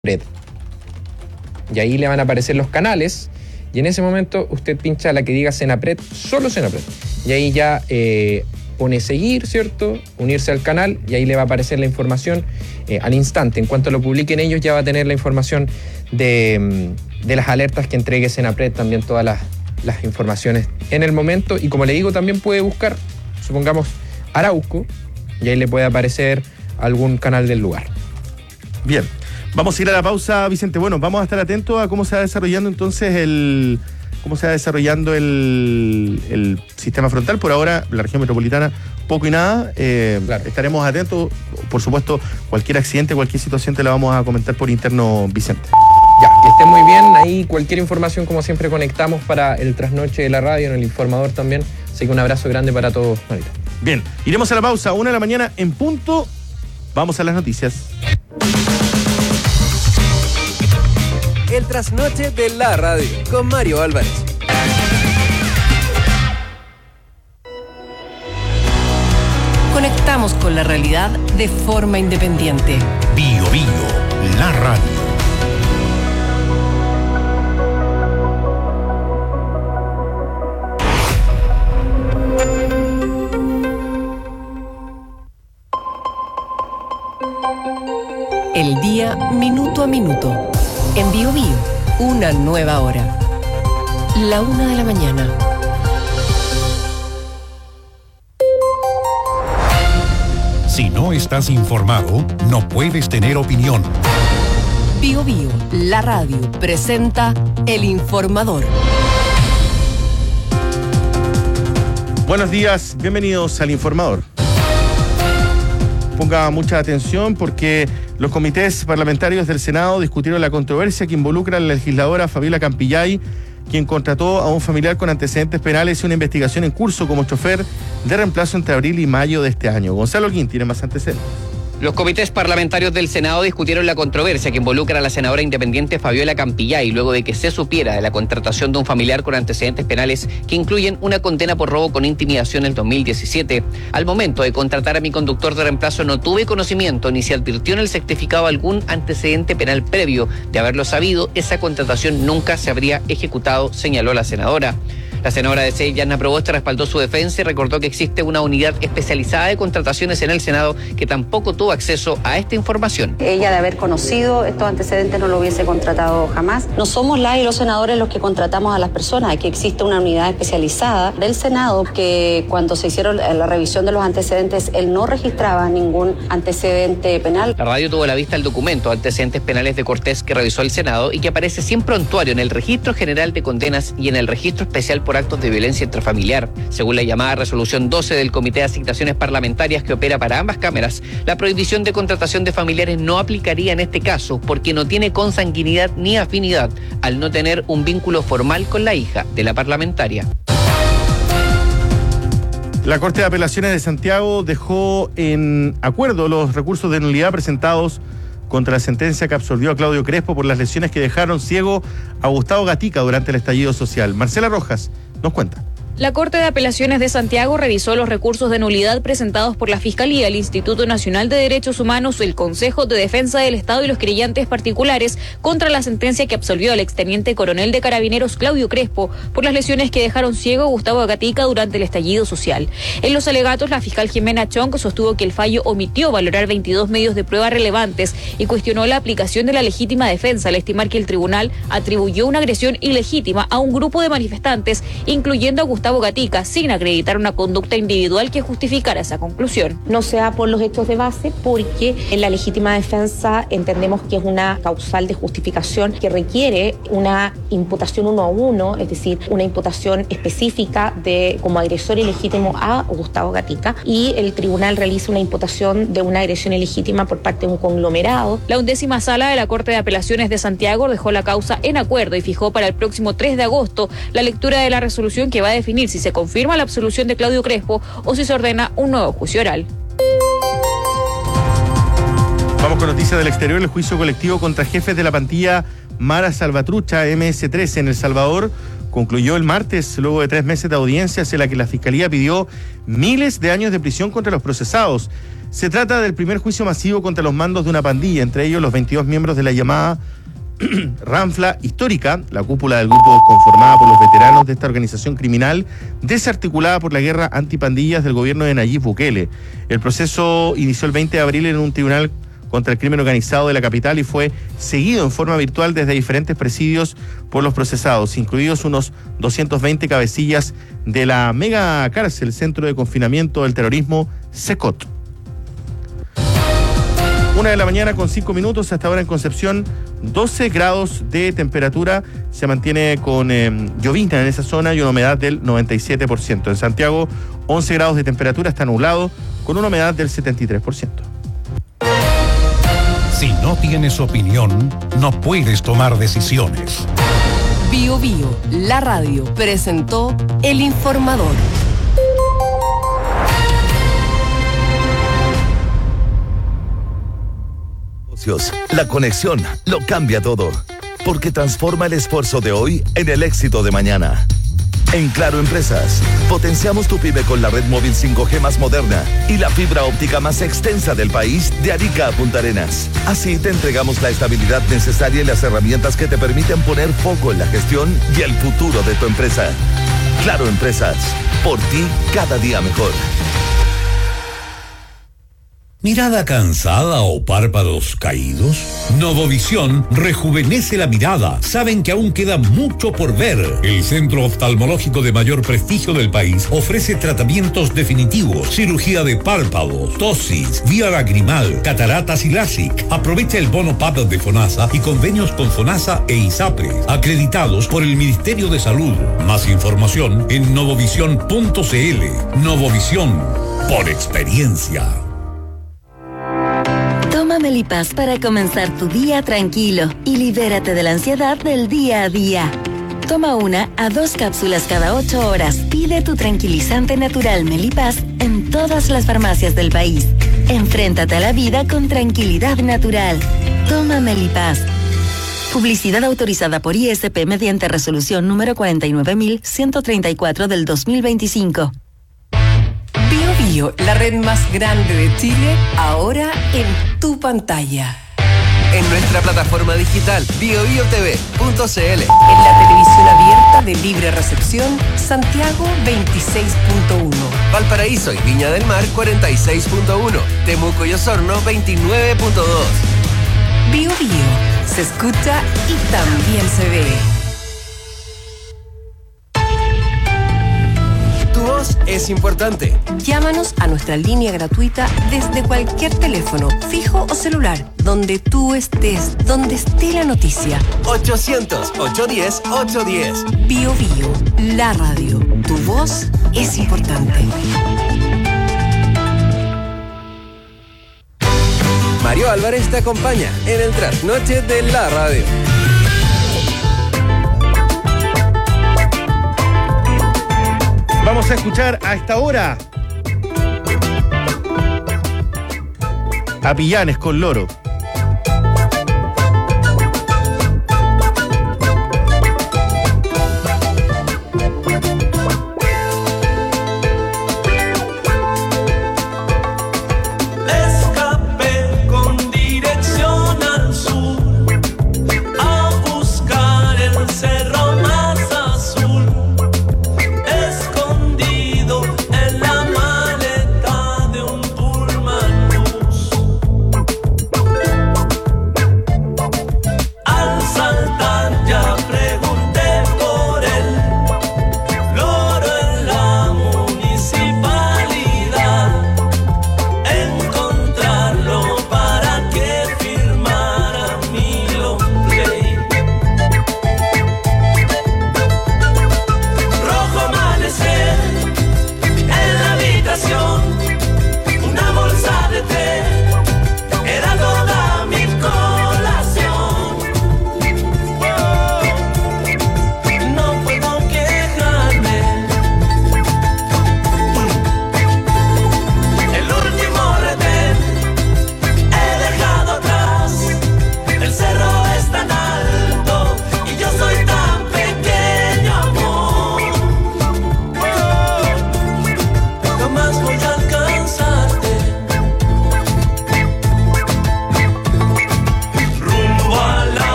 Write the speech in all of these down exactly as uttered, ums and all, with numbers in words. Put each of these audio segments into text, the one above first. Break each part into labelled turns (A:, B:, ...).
A: Senapred. Y ahí le van a aparecer los canales. Y en ese momento usted pincha la que diga Senapred, solo Senapred. Y ahí ya eh, pone seguir, ¿cierto? Unirse al canal y ahí le va a aparecer la información eh, al instante. En cuanto lo publiquen ellos ya va a tener la información de, de las alertas que entregue Senapred, también todas las, las informaciones en el momento. Y como le digo, también puede buscar, supongamos, Arauco, y ahí le puede aparecer algún canal del lugar.
B: Bien, vamos a ir a la pausa, Vicente. Bueno, vamos a estar atentos a cómo se va desarrollando entonces el cómo se va desarrollando el, el sistema frontal. Por ahora, la región metropolitana, poco y nada. Eh, claro. Estaremos atentos. Por supuesto, cualquier accidente, cualquier situación te la vamos a comentar por interno, Vicente.
A: Ya, que estén muy bien. Ahí cualquier información, como siempre, conectamos para el trasnoche de la radio, en el informador también. Así que un abrazo grande para todos, Marita.
B: Bien, iremos a la pausa, una de la mañana en punto. Vamos a las noticias.
C: El trasnoche de la radio con Mario Álvarez.
D: Conectamos con la realidad de forma independiente.
E: Bio Bio, la radio.
D: El día minuto a minuto. En Bio Bio, una nueva hora. La una de la mañana.
E: Si no estás informado, no puedes tener opinión.
D: Bio Bio, la radio, presenta El Informador.
B: Buenos días, bienvenidos al Informador. Ponga mucha atención porque los comités parlamentarios del Senado discutieron la controversia que involucra a la legisladora Fabiola Campillay, quien contrató a un familiar con antecedentes penales y una investigación en curso como chofer de reemplazo entre abril y mayo de este año. Gonzalo Holguín tiene más antecedentes.
F: Los comités parlamentarios del Senado discutieron la controversia que involucra a la senadora independiente Fabiola Campillay luego de que se supiera de la contratación de un familiar con antecedentes penales que incluyen una condena por robo con intimidación en el dos mil diecisiete. Al momento de contratar a mi conductor de reemplazo no tuve conocimiento ni se advirtió en el certificado algún antecedente penal previo. De haberlo sabido, esa contratación nunca se habría ejecutado, señaló la senadora. La senadora de C E I, Yana Proboste, respaldó su defensa y recordó que existe una unidad especializada de contrataciones en el Senado que tampoco tuvo acceso a esta información.
G: Ella, de haber conocido estos antecedentes, no lo hubiese contratado jamás. No somos las y los senadores los que contratamos a las personas. Aquí existe una unidad especializada del Senado que cuando se hicieron la revisión de los antecedentes, él no registraba ningún antecedente penal.
F: La radio tuvo a la vista el documento Antecedentes Penales de Cortés que revisó el Senado y que aparece sin prontuario en el Registro General de Condenas y en el Registro Especial por actos de violencia intrafamiliar. Según la llamada resolución doce del Comité de Asignaciones Parlamentarias que opera para ambas cámaras, la prohibición de contratación de familiares no aplicaría en este caso porque no tiene consanguinidad ni afinidad al no tener un vínculo formal con la hija de la parlamentaria.
B: La Corte de Apelaciones de Santiago dejó en acuerdo los recursos de nulidad presentados contra la sentencia que absolvió a Claudio Crespo por las lesiones que dejaron ciego a Gustavo Gatica durante el estallido social. Marcela Rojas nos cuenta.
H: La Corte de Apelaciones de Santiago revisó los recursos de nulidad presentados por la Fiscalía, el Instituto Nacional de Derechos Humanos, el Consejo de Defensa del Estado y los creyentes particulares contra la sentencia que absolvió al exteniente coronel de Carabineros Claudio Crespo por las lesiones que dejaron ciego a Gustavo Gatica durante el estallido social. En los alegatos, la fiscal Jimena Chong sostuvo que el fallo omitió valorar veintidós medios de prueba relevantes y cuestionó la aplicación de la legítima defensa al estimar que el tribunal atribuyó una agresión ilegítima a un grupo de manifestantes, incluyendo a Gustavo Gatica, sin acreditar una conducta individual que justificara esa conclusión.
I: No se da por los hechos de base porque en la legítima defensa entendemos que es una causal de justificación que requiere una imputación uno a uno, es decir, una imputación específica de como agresor ilegítimo a Gustavo Gatica, y el tribunal realiza una imputación de una agresión ilegítima por parte de un conglomerado.
H: La undécima sala de la Corte de Apelaciones de Santiago dejó la causa en acuerdo y fijó para el próximo tres de agosto la lectura de la resolución que va a definir si se confirma la absolución de Claudio Crespo o si se ordena un nuevo juicio oral.
B: Vamos con noticias del exterior. El juicio colectivo contra jefes de la pandilla Mara Salvatrucha, M S trece, en El Salvador, concluyó el martes luego de tres meses de audiencias en la que la Fiscalía pidió miles de años de prisión contra los procesados. Se trata del primer juicio masivo contra los mandos de una pandilla, entre ellos los veintidós miembros de la llamada Ranfla Histórica, la cúpula del grupo conformada por los veteranos de esta organización criminal desarticulada por la guerra antipandillas del gobierno de Nayib Bukele. El proceso inició el veinte de abril en un tribunal contra el crimen organizado de la capital y fue seguido en forma virtual desde diferentes presidios por los procesados, incluidos unos doscientos veinte cabecillas de la mega cárcel, Centro de Confinamiento del Terrorismo, SECOT. Una de la mañana con cinco minutos, hasta ahora en Concepción, doce grados de temperatura, se mantiene con eh, llovizna en esa zona y una humedad del noventa y siete por ciento. En Santiago, once grados de temperatura, está nublado, con una humedad del setenta y tres por ciento.
E: Si no tienes opinión, no puedes tomar decisiones.
D: Bio Bio, la radio, presentó El Informador.
J: La conexión lo cambia todo, porque transforma el esfuerzo de hoy en el éxito de mañana. En Claro Empresas, potenciamos tu pyme con la red móvil cinco G más moderna y la fibra óptica más extensa del país, de Arica a Punta Arenas. Así te entregamos la estabilidad necesaria y las herramientas que te permiten poner foco en la gestión y el futuro de tu empresa. Claro Empresas, por ti cada día mejor.
K: ¿Mirada cansada o párpados caídos? Novovisión rejuvenece la mirada. Saben que aún queda mucho por ver. El centro oftalmológico de mayor prestigio del país ofrece tratamientos definitivos, cirugía de párpados, tosis, vía lagrimal, cataratas y LASIK. Aprovecha el bono P A P de FONASA y convenios con FONASA e ISAPRE, acreditados por el Ministerio de Salud. Más información en novovisión punto cl. Novovisión, por experiencia.
L: Toma Melipaz para comenzar tu día tranquilo y libérate de la ansiedad del día a día. Toma una a dos cápsulas cada ocho horas. Pide tu tranquilizante natural Melipaz en todas las farmacias del país. Enfréntate a la vida con tranquilidad natural. Toma Melipaz. Publicidad autorizada por I S P mediante resolución número cuarenta y nueve mil ciento treinta y cuatro del dos mil veinticinco.
D: Bio Bio, la red más grande de Chile, ahora en tu pantalla.
C: En nuestra plataforma digital bio bio t v punto c l.
D: En la televisión abierta de libre recepción, Santiago veintiséis punto uno.
C: Valparaíso y Viña del Mar cuarenta y seis punto uno. Temuco y Osorno veintinueve punto dos.
D: Bio Bio, se escucha y también se ve.
C: Tu voz es importante.
D: Llámanos a nuestra línea gratuita desde cualquier teléfono, fijo o celular, donde tú estés, donde esté la noticia.
C: ochocientos, ochocientos diez, ochocientos diez.
D: Bio Bio, la radio. Tu voz es importante.
C: Mario Álvarez te acompaña en el trasnoche de la radio.
B: Vamos a escuchar a esta hora a Pillanes con Loro.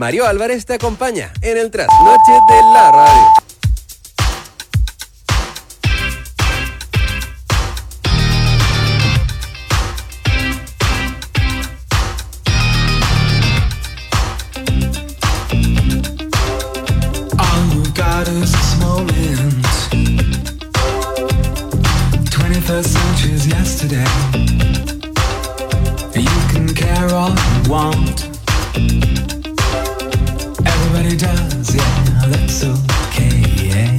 C: Mario Álvarez te acompaña en el trasnoche de la radio.
M: twenty-first century's yesterday. You can care all you want. Everybody does, yeah, that's okay, yeah.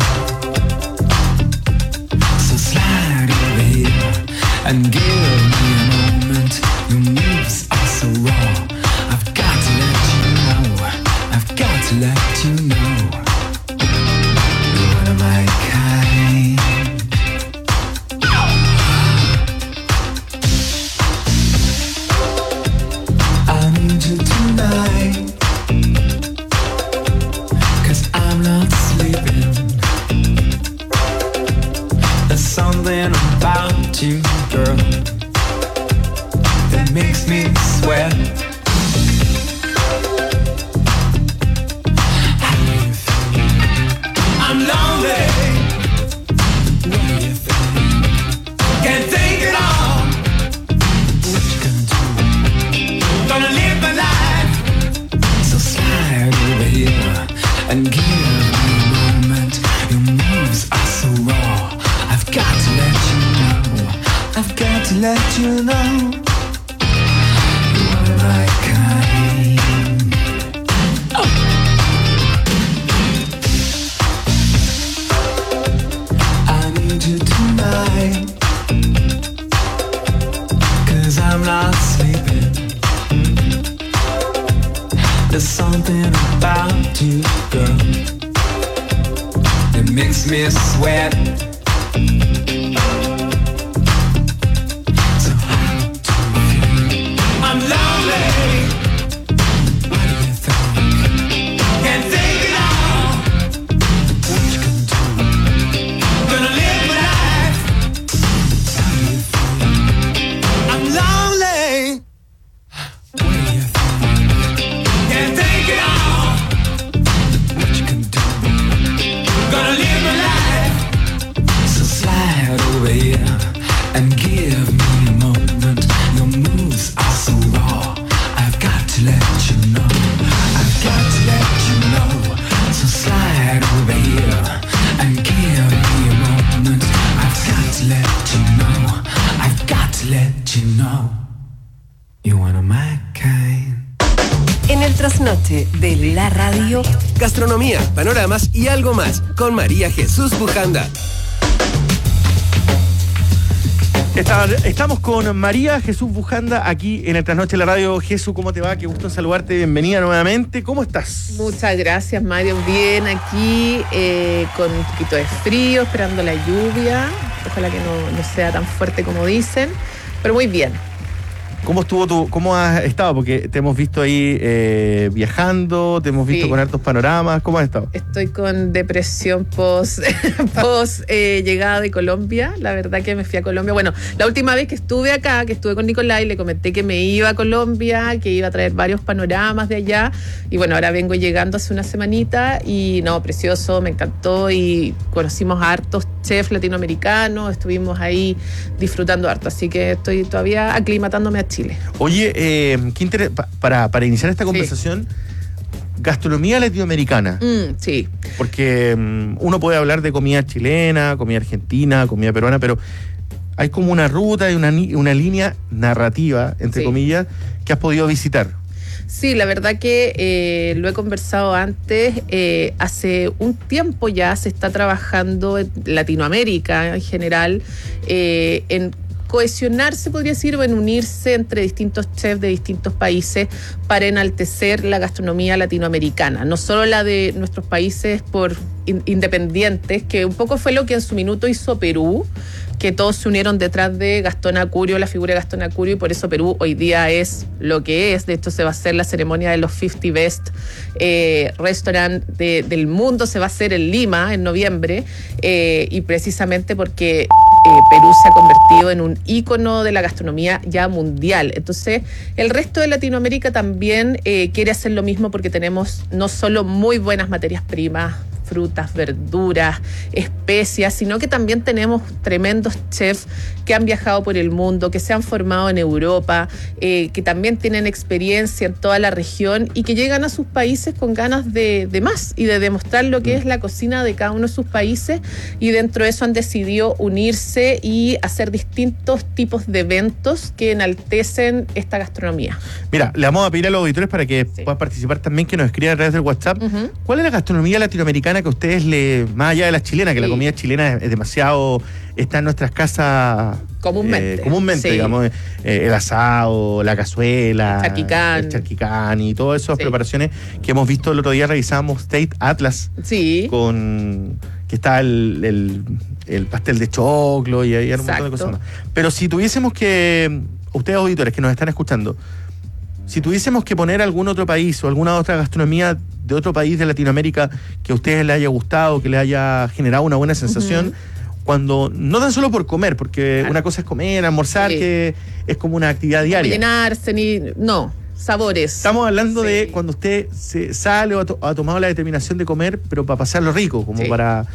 M: So slide over here and give me a moment. Your moves are so raw. I've got to let you know. I've got to let you know. You're one of my kind. Tonight, 'cause I'm not sleeping. There's something about you, girl, that makes me sweat. How do you feel? I'm lonely. What do you think? Can't take it all. What you gonna do? Gonna live my life. So slide over here and give me a moment. Your moves are so raw. I've got to let you know. I've got to let you know. You're one of my kind. Oh. I need you tonight, 'cause I'm not sleeping. There's something about you, girl, that makes me sweat. So how do you feel? I'm lonely. What do you think? Can't take it all. What you gonna do? Gonna live my life. How do you feel? I'm lonely. What do you think? Can't take it all. What you can do? Gonna live my life. So slide over here and give me a moment. Your moves are so raw. I've got to let you know. I've got to let you know. So slide over here and give me a moment. I've got to let you know. I've got to let you know. You're one of my kind.
D: En el trasnoche de la radio,
C: gastronomía, panoramas y algo más con María Jesús Bujanda.
B: Está- estamos con María Jesús Bujanda aquí en el Trasnoche de la Radio. Jesús, ¿cómo te va? Qué gusto saludarte. Bienvenida nuevamente. ¿Cómo estás?
N: Muchas gracias, Mario. Bien, aquí eh, con un poquito de frío, esperando la lluvia. Ojalá que no, no sea tan fuerte como dicen, pero muy bien.
B: ¿Cómo estuvo tu, cómo has estado? Porque te hemos visto ahí eh, viajando, te hemos visto
N: Sí.
B: con hartos panoramas. ¿Cómo has estado?
N: Estoy con depresión post, post eh, llegada de Colombia. La verdad que me fui a Colombia. Bueno, la última vez que estuve acá, que estuve con Nicolai, le comenté que me iba a Colombia, que iba a traer varios panoramas de allá. Y bueno, ahora vengo llegando hace una semanita y no, precioso, me encantó. Y conocimos a hartos chefs latinoamericanos, estuvimos ahí disfrutando harto. Así que estoy todavía aclimatándome a Chile.
B: Oye, eh, qué inter- pa- para, para iniciar esta conversación, gastronomía latinoamericana.
N: Mm, sí.
B: Porque mm, uno puede hablar de comida chilena, comida argentina, comida peruana, pero hay como una ruta y una, ni- una línea narrativa, entre
N: Sí.
B: comillas, que has podido visitar.
N: Sí, la verdad que eh, lo he conversado antes. Eh, hace un tiempo ya se está trabajando en Latinoamérica en general eh, en cohesionarse, podría decir, o en unirse entre distintos chefs de distintos países para enaltecer la gastronomía latinoamericana, no solo la de nuestros países por in- independientes, que un poco fue lo que en su minuto hizo Perú, que todos se unieron detrás de Gastón Acurio, la figura de Gastón Acurio, y por eso Perú hoy día es lo que es. De hecho, se va a hacer la ceremonia de los cincuenta Best eh, Restaurant de, del mundo, se va a hacer en Lima en noviembre, eh, y precisamente porque Perú se ha convertido en un ícono de la gastronomía ya mundial. Entonces, el resto de Latinoamérica también eh, quiere hacer lo mismo porque tenemos no solo muy buenas materias primas, frutas, verduras, especias, sino que también tenemos tremendos chefs que han viajado por el mundo, que se han formado en Europa, eh, que también tienen experiencia en toda la región y que llegan a sus países con ganas de, de más y de demostrar lo que es la cocina de cada uno de sus países, y dentro de eso han decidido unirse y hacer distintos tipos de eventos que enaltecen esta gastronomía.
B: Mira, le vamos a pedir a los auditores para que sí. puedan participar también, que nos escriban a través del WhatsApp. Uh-huh. ¿Cuál es la gastronomía latinoamericana que a ustedes le, más allá de la chilena, que sí. la comida chilena es, es demasiado, está en nuestras casas
N: comúnmente,
B: eh, comúnmente
N: sí.
B: digamos, eh, el asado, la cazuela,
N: el charquicán,
B: el charquicán y todas esas sí. preparaciones que hemos visto el otro día. Revisamos State Atlas,
N: sí.
B: con que está el, el, el pastel de choclo y hay un montón de cosas más. Pero si tuviésemos que, ustedes auditores que nos están escuchando, si tuviésemos que poner algún otro país o alguna otra gastronomía de otro país de Latinoamérica que a ustedes les haya gustado, que les haya generado una buena sensación, uh-huh. cuando, no tan solo por comer, porque claro. una cosa es comer, almorzar, sí. que es como una actividad diaria.
N: Llenarse, ni, no, sabores.
B: Estamos hablando sí. de cuando usted se sale o ha, to- ha tomado la determinación de comer, pero para pasarlo rico, como sí. para...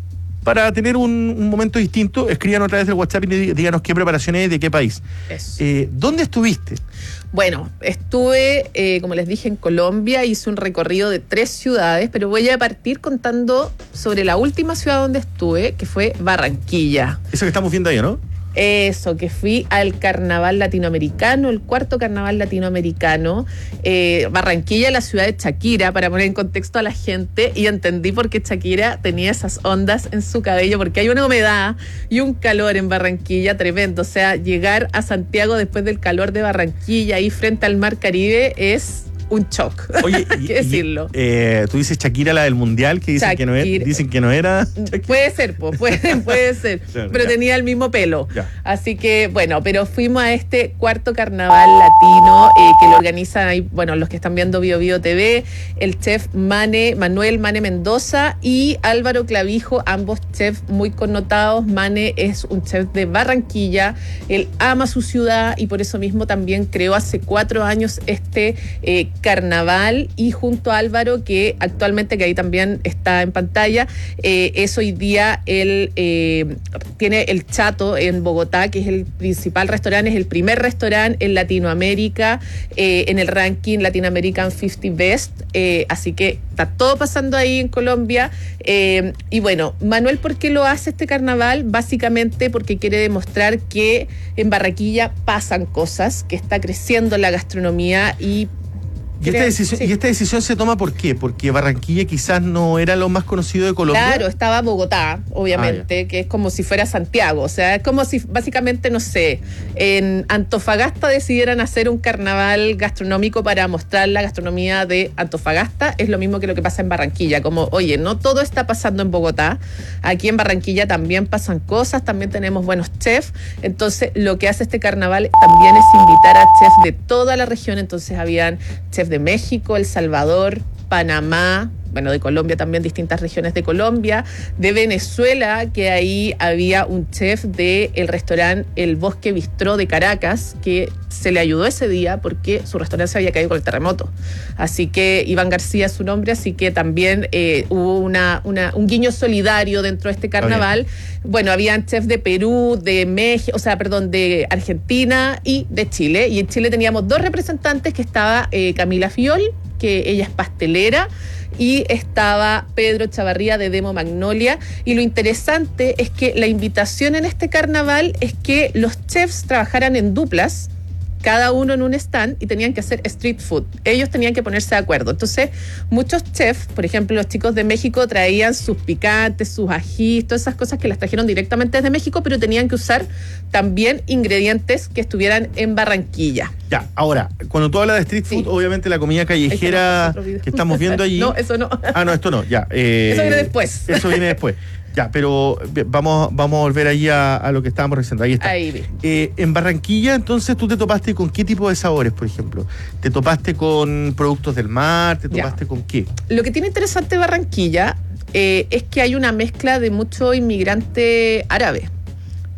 B: Para tener un, un momento distinto, escríbanos a través del WhatsApp y díganos qué preparaciones de qué país. Eh, ¿Dónde estuviste?
N: Bueno, estuve, eh, como les dije, en Colombia, hice un recorrido de tres ciudades, pero voy a partir contando sobre la última ciudad donde estuve, que fue Barranquilla.
B: Eso que estamos viendo ahí, ¿no?
N: Eso, que fui al carnaval latinoamericano, el cuarto carnaval latinoamericano, eh, Barranquilla, la ciudad de Shakira, para poner en contexto a la gente, y entendí por qué Shakira tenía esas ondas en su cabello, porque hay una humedad y un calor en Barranquilla tremendo. O sea, llegar a Santiago después del calor de Barranquilla, ahí frente al mar Caribe, es un shock.
B: Oye,
N: hay que decirlo.
B: Y, eh, tú dices Shakira, la del mundial, que dicen que no era, dicen que no era.
N: Shakira. Puede ser, po, puede, puede ser. Claro, pero ya. tenía el mismo pelo. Ya. Así que, bueno, pero fuimos a este cuarto carnaval latino eh, que lo organizan ahí, bueno, los que están viendo Bio Bio T V, el chef Mane, Manuel Mane Mendoza y Álvaro Clavijo, ambos chefs muy connotados. Mane es un chef de Barranquilla, él ama su ciudad y por eso mismo también creó hace cuatro años este eh, carnaval, y junto a Álvaro, que actualmente, que ahí también está en pantalla, eh, es hoy día él eh, tiene el Chato en Bogotá, que es el principal restaurante, es el primer restaurante en Latinoamérica eh, en el ranking Latin American cincuenta Best, eh, así que está todo pasando ahí en Colombia. Eh, y bueno, Manuel, ¿por qué lo hace este carnaval? Básicamente porque quiere demostrar que en Barranquilla pasan cosas, que está creciendo la gastronomía. y
B: ¿Y esta, decisión, sí. ¿Y esta decisión se toma por qué? Porque Barranquilla quizás no era lo más conocido de Colombia.
N: Claro, estaba Bogotá, obviamente, ah, que es como si fuera Santiago. O sea, es como si básicamente, no sé, en Antofagasta decidieran hacer un carnaval gastronómico para mostrar la gastronomía de Antofagasta. Es lo mismo que lo que pasa en Barranquilla. Como, oye, no todo está pasando en Bogotá. Aquí en Barranquilla también pasan cosas, también tenemos buenos chefs. Entonces, lo que hace este carnaval también es invitar a chefs de toda la región. Entonces, habían chefs de México, El Salvador, Panamá, bueno, de Colombia también, distintas regiones de Colombia, de Venezuela, que ahí había un chef del restaurante El Bosque Bistró de Caracas, que se le ayudó ese día porque su restaurante se había caído con el terremoto. Así que Iván García es su nombre, así que también eh, hubo una, una, un guiño solidario dentro de este carnaval. Oh, bueno, habían chefs de Perú, de México, o sea, perdón, de Argentina y de Chile. Y en Chile teníamos dos representantes, que estaba eh, Camila Fiol, que ella es pastelera, y estaba Pedro Chavarría de Demo Magnolia. Y lo interesante es que la invitación en este carnaval es que los chefs trabajaran en duplas, cada uno en un stand, y tenían que hacer street food. Ellos tenían que ponerse de acuerdo. Entonces, muchos chefs, por ejemplo, los chicos de México, traían sus picantes, sus ajís, todas esas cosas que las trajeron directamente desde México, pero tenían que usar también ingredientes que estuvieran en Barranquilla.
B: Ya, ahora, cuando tú hablas de street food, sí, obviamente la comida callejera que estamos viendo allí...
N: No, eso no.
B: Ah, no, esto no, ya. Eh,
N: eso viene después.
B: Eso viene después. Ya, pero vamos, vamos a volver allí a, a lo que estábamos revisando. Ahí está.
N: Ahí.
B: Eh, en Barranquilla, entonces, ¿tú te topaste con qué tipo de sabores, por ejemplo? ¿Te topaste con productos del mar? ¿Te topaste ya. con qué?
N: Lo que tiene interesante Barranquilla eh, es que hay una mezcla de mucho inmigrante árabe.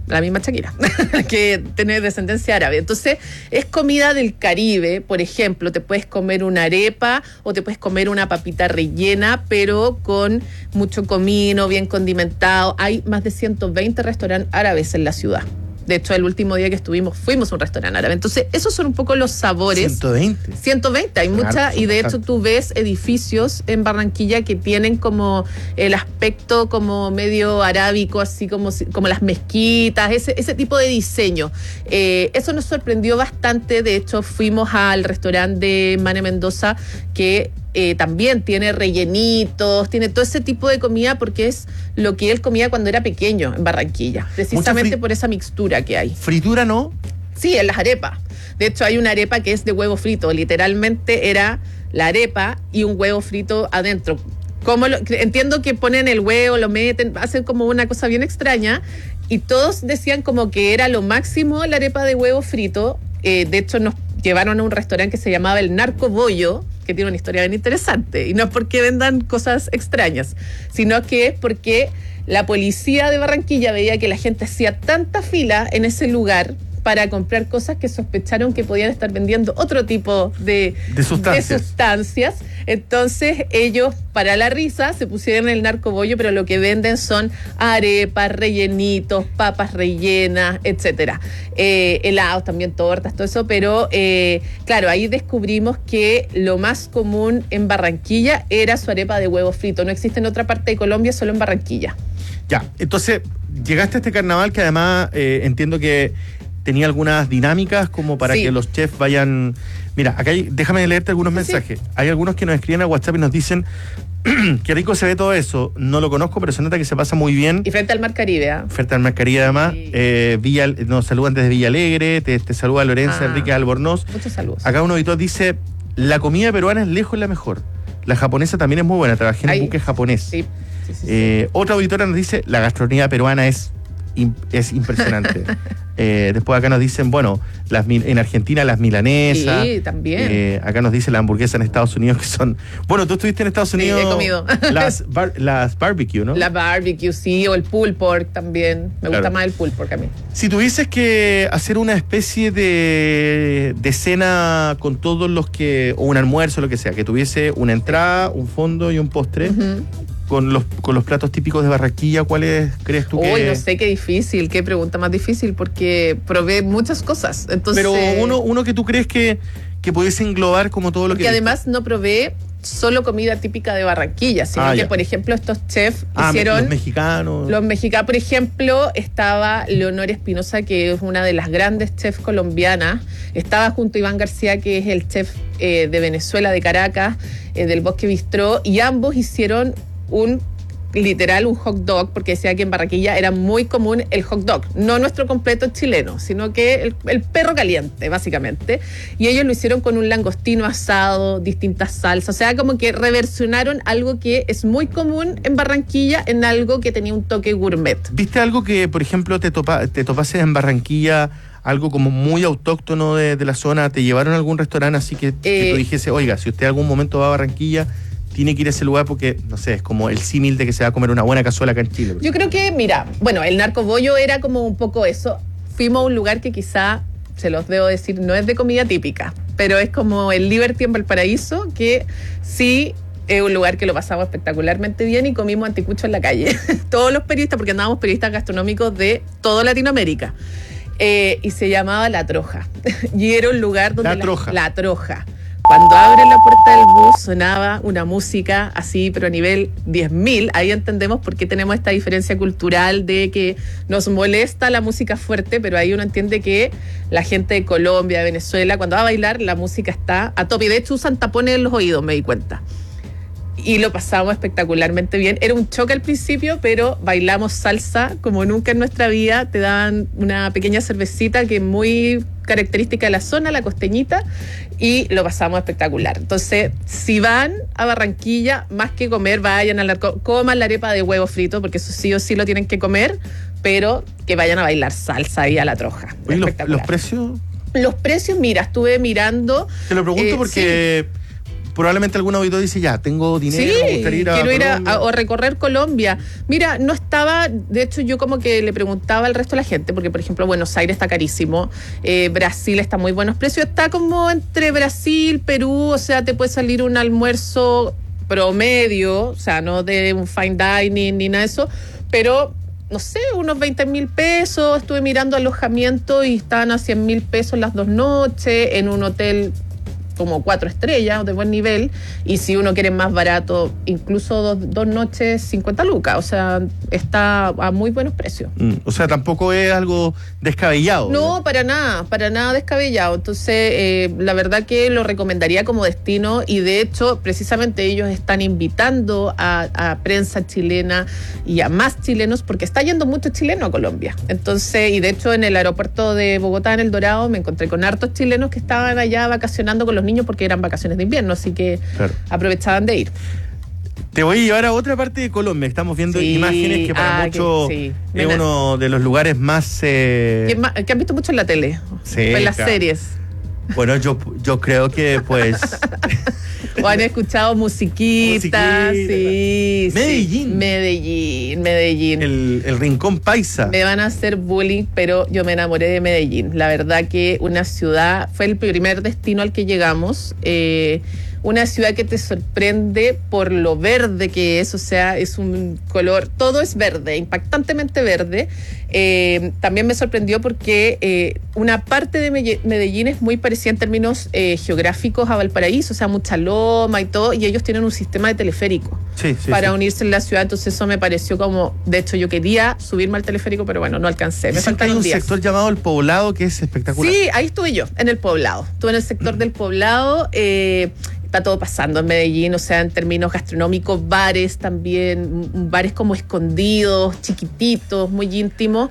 N: la misma Shakira, que tiene descendencia árabe. Entonces, es comida del Caribe, por ejemplo, te puedes comer una arepa o te puedes comer una papita rellena, pero con mucho comino, bien condimentado. Hay más de ciento veinte restaurantes árabes en la ciudad. De hecho, el último día que estuvimos, fuimos a un restaurante árabe. Entonces, esos son un poco los sabores.
B: ciento veinte.
N: ciento veinte, hay muchas, y de hecho tú ves edificios en Barranquilla que tienen como el aspecto como medio arábico, así como, como las mezquitas, ese, ese tipo de diseño. Eh, eso nos sorprendió bastante. De hecho, fuimos al restaurante de Mane Mendoza, que Eh, también tiene rellenitos, tiene todo ese tipo de comida, porque es lo que él comía cuando era pequeño en Barranquilla, precisamente por esa mixtura que hay.
B: ¿Fritura no?
N: Sí, en las arepas. De hecho, hay una arepa que es de huevo frito, literalmente era la arepa y un huevo frito adentro. Como lo, entiendo que ponen el huevo, lo meten, hacen como una cosa bien extraña, y todos decían como que era lo máximo la arepa de huevo frito. Eh, de hecho, nos llevaron a un restaurante que se llamaba El Narco Bollo, que tiene una historia bien interesante, y no es porque vendan cosas extrañas, sino que es porque la policía de Barranquilla veía que la gente hacía tanta fila en ese lugar para comprar cosas que sospecharon que podían estar vendiendo otro tipo de,
B: de, sustancias.
N: de sustancias. Entonces ellos, para la risa, se pusieron el narcobollo, pero lo que venden son arepas, rellenitos, papas rellenas, etcétera. Eh, helados también, tortas, todo eso, pero eh, claro, ahí descubrimos que lo más común en Barranquilla era su arepa de huevo frito. No existe en otra parte de Colombia, solo en Barranquilla.
B: Ya, entonces, llegaste a este carnaval que además eh, entiendo que tenía algunas dinámicas como para sí. que los chefs vayan... Mira, acá hay, déjame leerte algunos sí, mensajes. Sí. Hay algunos que nos escriben a WhatsApp y nos dicen qué rico se ve todo eso. No lo conozco, pero se nota que se pasa muy bien.
N: Y frente al Mar Caribe, ¿eh?
B: Frente al Mar Caribe, además. Sí. Eh, Villa, nos saludan desde Villa Alegre, te, te saluda Lorenza ah, Enrique Albornoz.
N: Muchos saludos.
B: Acá un auditor dice, la comida peruana es lejos la mejor. La japonesa también es muy buena. Trabajé en Ay, un buque japonés. Sí. Sí, sí, eh, sí. Otra auditora nos dice, la gastronomía peruana es es impresionante. eh, después acá nos dicen, bueno, las, en Argentina las milanesas.
N: Sí, también.
B: Eh, acá nos dicen las hamburguesas en Estados Unidos que son... Bueno, tú estuviste en Estados Unidos.
N: Sí, he comido.
B: Las, bar, las barbecue, ¿no?
N: La barbecue, sí, o el pulled pork también. Me claro. gusta más el pulled pork a mí.
B: Si tuvieses que hacer una especie de, de cena con todos los que... o un almuerzo, lo que sea, que tuviese una entrada, un fondo y un postre... Uh-huh. Con los, con los platos típicos de Barranquilla, ¿cuáles crees tú que...?
N: Uy, no sé, qué difícil, qué pregunta más difícil, porque probé muchas cosas. Entonces,
B: pero uno, uno que tú crees que, que pudiese englobar como todo lo que...
N: Que además no probé solo comida típica de Barranquilla, sino ah, que, ya. por ejemplo, estos chefs
B: ah,
N: hicieron...
B: Los mexicanos.
N: Los mexicanos, por ejemplo, estaba Leonor Espinosa, que es una de las grandes chefs colombianas. Estaba junto a Iván García, que es el chef eh, de Venezuela, de Caracas, eh, del Bosque Bistró, y ambos hicieron un literal un hot dog, porque decía que en Barranquilla era muy común el hot dog, no nuestro completo chileno, sino que el, el perro caliente, básicamente, y ellos lo hicieron con un langostino asado, distintas salsas, o sea, como que reversionaron algo que es muy común en Barranquilla en algo que tenía un toque gourmet.
B: ¿Viste algo que, por ejemplo, te, topa, te topases en Barranquilla, algo como muy autóctono de, de la zona? ¿Te llevaron a algún restaurante así que, eh, que tú dijese, oiga, si usted algún momento va a Barranquilla, tiene que ir a ese lugar porque, no sé, es como el símil de que se va a comer una buena cazuela acá en Chile?
N: Yo creo que, mira, bueno, el narcobollo era como un poco eso. Fuimos a un lugar que quizá, se los debo decir, no es de comida típica, pero es como el Liberty en Valparaíso, que sí es un lugar que lo pasamos espectacularmente bien y comimos anticucho en la calle. Todos los periodistas, porque andábamos periodistas gastronómicos de toda Latinoamérica. Eh, y se llamaba La Troja. Y era un lugar donde...
B: La Troja.
N: La, la Troja. Cuando abren la puerta del bus sonaba una música así, pero a nivel diez mil. Ahí entendemos por qué tenemos esta diferencia cultural de que nos molesta la música fuerte, pero ahí uno entiende que la gente de Colombia, de Venezuela, cuando va a bailar, la música está a tope. Y de hecho usan tapones en los oídos, me di cuenta. Y lo pasamos espectacularmente bien. Era un choque al principio, pero bailamos salsa como nunca en nuestra vida. Te daban una pequeña cervecita que es muy característica de la zona, la costeñita, y lo pasamos espectacular. Entonces, si van a Barranquilla, más que comer, vayan a la, coman la arepa de huevo frito, porque eso sí o sí lo tienen que comer, pero que vayan a bailar salsa ahí a La Troja.
B: Oye, ¿los, ¿los precios?
N: Los precios, mira, estuve mirando...
B: Te lo pregunto eh, porque... Sí. probablemente algún auditor dice, ya, tengo dinero,
N: Sí,
B: me gustaría ir a
N: quiero ir a,
B: Colombia.
N: a- o recorrer Colombia. Mira, no estaba, de hecho yo como que le preguntaba al resto de la gente, porque por ejemplo Buenos Aires está carísimo, eh, Brasil está a muy buenos precios, está como entre Brasil, Perú, o sea, te puede salir un almuerzo promedio, o sea, no de un fine dining ni nada de eso, pero no sé, unos veinte mil pesos, estuve mirando alojamiento y estaban a cien mil pesos las dos noches en un hotel como cuatro estrellas de buen nivel, y si uno quiere más barato, incluso dos, dos noches cincuenta lucas, o sea, está a muy buenos precios.
B: Mm, o sea, tampoco es algo descabellado.
N: No, para nada, para nada descabellado. Entonces, eh, la verdad que lo recomendaría como destino, y de hecho, precisamente ellos están invitando a, a prensa chilena y a más chilenos, porque está yendo mucho chileno a Colombia. Entonces, y de hecho en el aeropuerto de Bogotá, en El Dorado, me encontré con hartos chilenos que estaban allá vacacionando con los niños porque eran vacaciones de invierno, así que
B: Claro.
N: aprovechaban de ir.
B: Te voy a llevar a otra parte de Colombia. Estamos viendo
N: Sí,
B: imágenes que para
N: ah,
B: muchos
N: que- sí.
B: es
N: Mena-
B: uno de los lugares más... eh,
N: Que, ma- que han visto mucho en la tele,
B: Sí,
N: en las
B: claro.
N: series.
B: Bueno, yo, yo creo que pues...
N: O han escuchado musiquita,
B: Musiquita.
N: sí,
B: Medellín.
N: sí. Medellín, Medellín.
B: El, el rincón paisa.
N: Me van a hacer bullying, pero yo me enamoré de Medellín. La verdad que una ciudad, fue el primer destino al que llegamos. Eh, una ciudad que te sorprende por lo verde que es, o sea, es un color, todo es verde, impactantemente verde. Eh, también me sorprendió porque eh, una parte de Melle- Medellín es muy parecida en términos eh, geográficos a Valparaíso, o sea, mucha loma y todo, y ellos tienen un sistema de teleférico
B: Sí, sí,
N: para
B: sí.
N: unirse en la ciudad, entonces eso me pareció como, de hecho yo quería subirme al teleférico, pero bueno, no alcancé, me
B: Dicen que hay
N: faltaron
B: un
N: días.
B: sector llamado El Poblado que es espectacular.
N: Sí, ahí estuve yo, en el Poblado. Estuve en el sector del Poblado. eh, está todo pasando en Medellín, o sea, en términos gastronómicos, bares también, m- bares como escondidos, chiquititos, muy íntimos.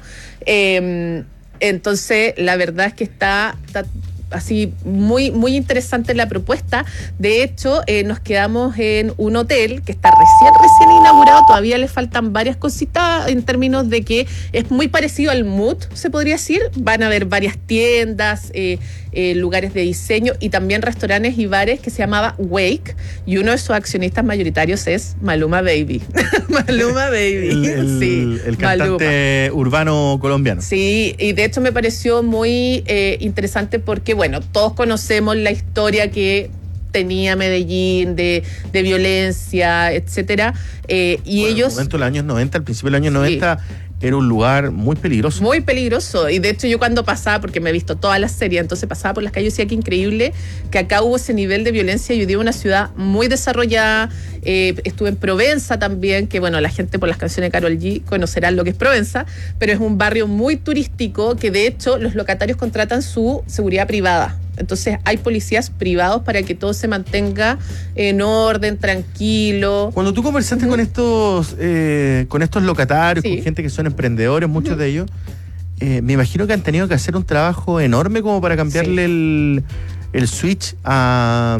N: Eh, entonces, la verdad es que está, está así muy, muy interesante la propuesta. De hecho, eh, nos quedamos en un hotel que está recién, recién inaugurado. Todavía le faltan varias cositas en términos de que es muy parecido al Mood, se podría decir. Van a haber varias tiendas, eh, eh, lugares de diseño y también restaurantes y bares que se llamaba Wake. Y uno de sus accionistas mayoritarios es Maluma Baby. Maluma Baby.
B: El, el-
N: sí,
B: el
N: Maluma.
B: cantante urbano colombiano.
N: Sí, y de hecho me pareció muy eh, interesante porque, bueno, todos conocemos la historia que tenía Medellín de, de violencia, etcétera, eh, y
B: Bueno,
N: ellos...
B: En el momento de los años noventa, al principio de los años
N: Sí.
B: noventa, era un lugar muy peligroso.
N: Muy peligroso. Y de hecho yo cuando pasaba, porque me he visto todas las series, entonces pasaba por las calles y decía que increíble que acá hubo ese nivel de violencia. Yo vivo en una ciudad muy desarrollada. Eh, estuve en Provenza también, que bueno, la gente por las canciones de Karol G conocerán lo que es Provenza, pero es un barrio muy turístico que de hecho los locatarios contratan su seguridad privada. Entonces hay policías privados para que todo se mantenga en orden, tranquilo.
B: Cuando tú conversaste con estos eh, con estos locatarios,
N: Sí.
B: con gente que son emprendedores, muchos de ellos, eh, me imagino que han tenido que hacer un trabajo enorme como para cambiarle el, el switch a...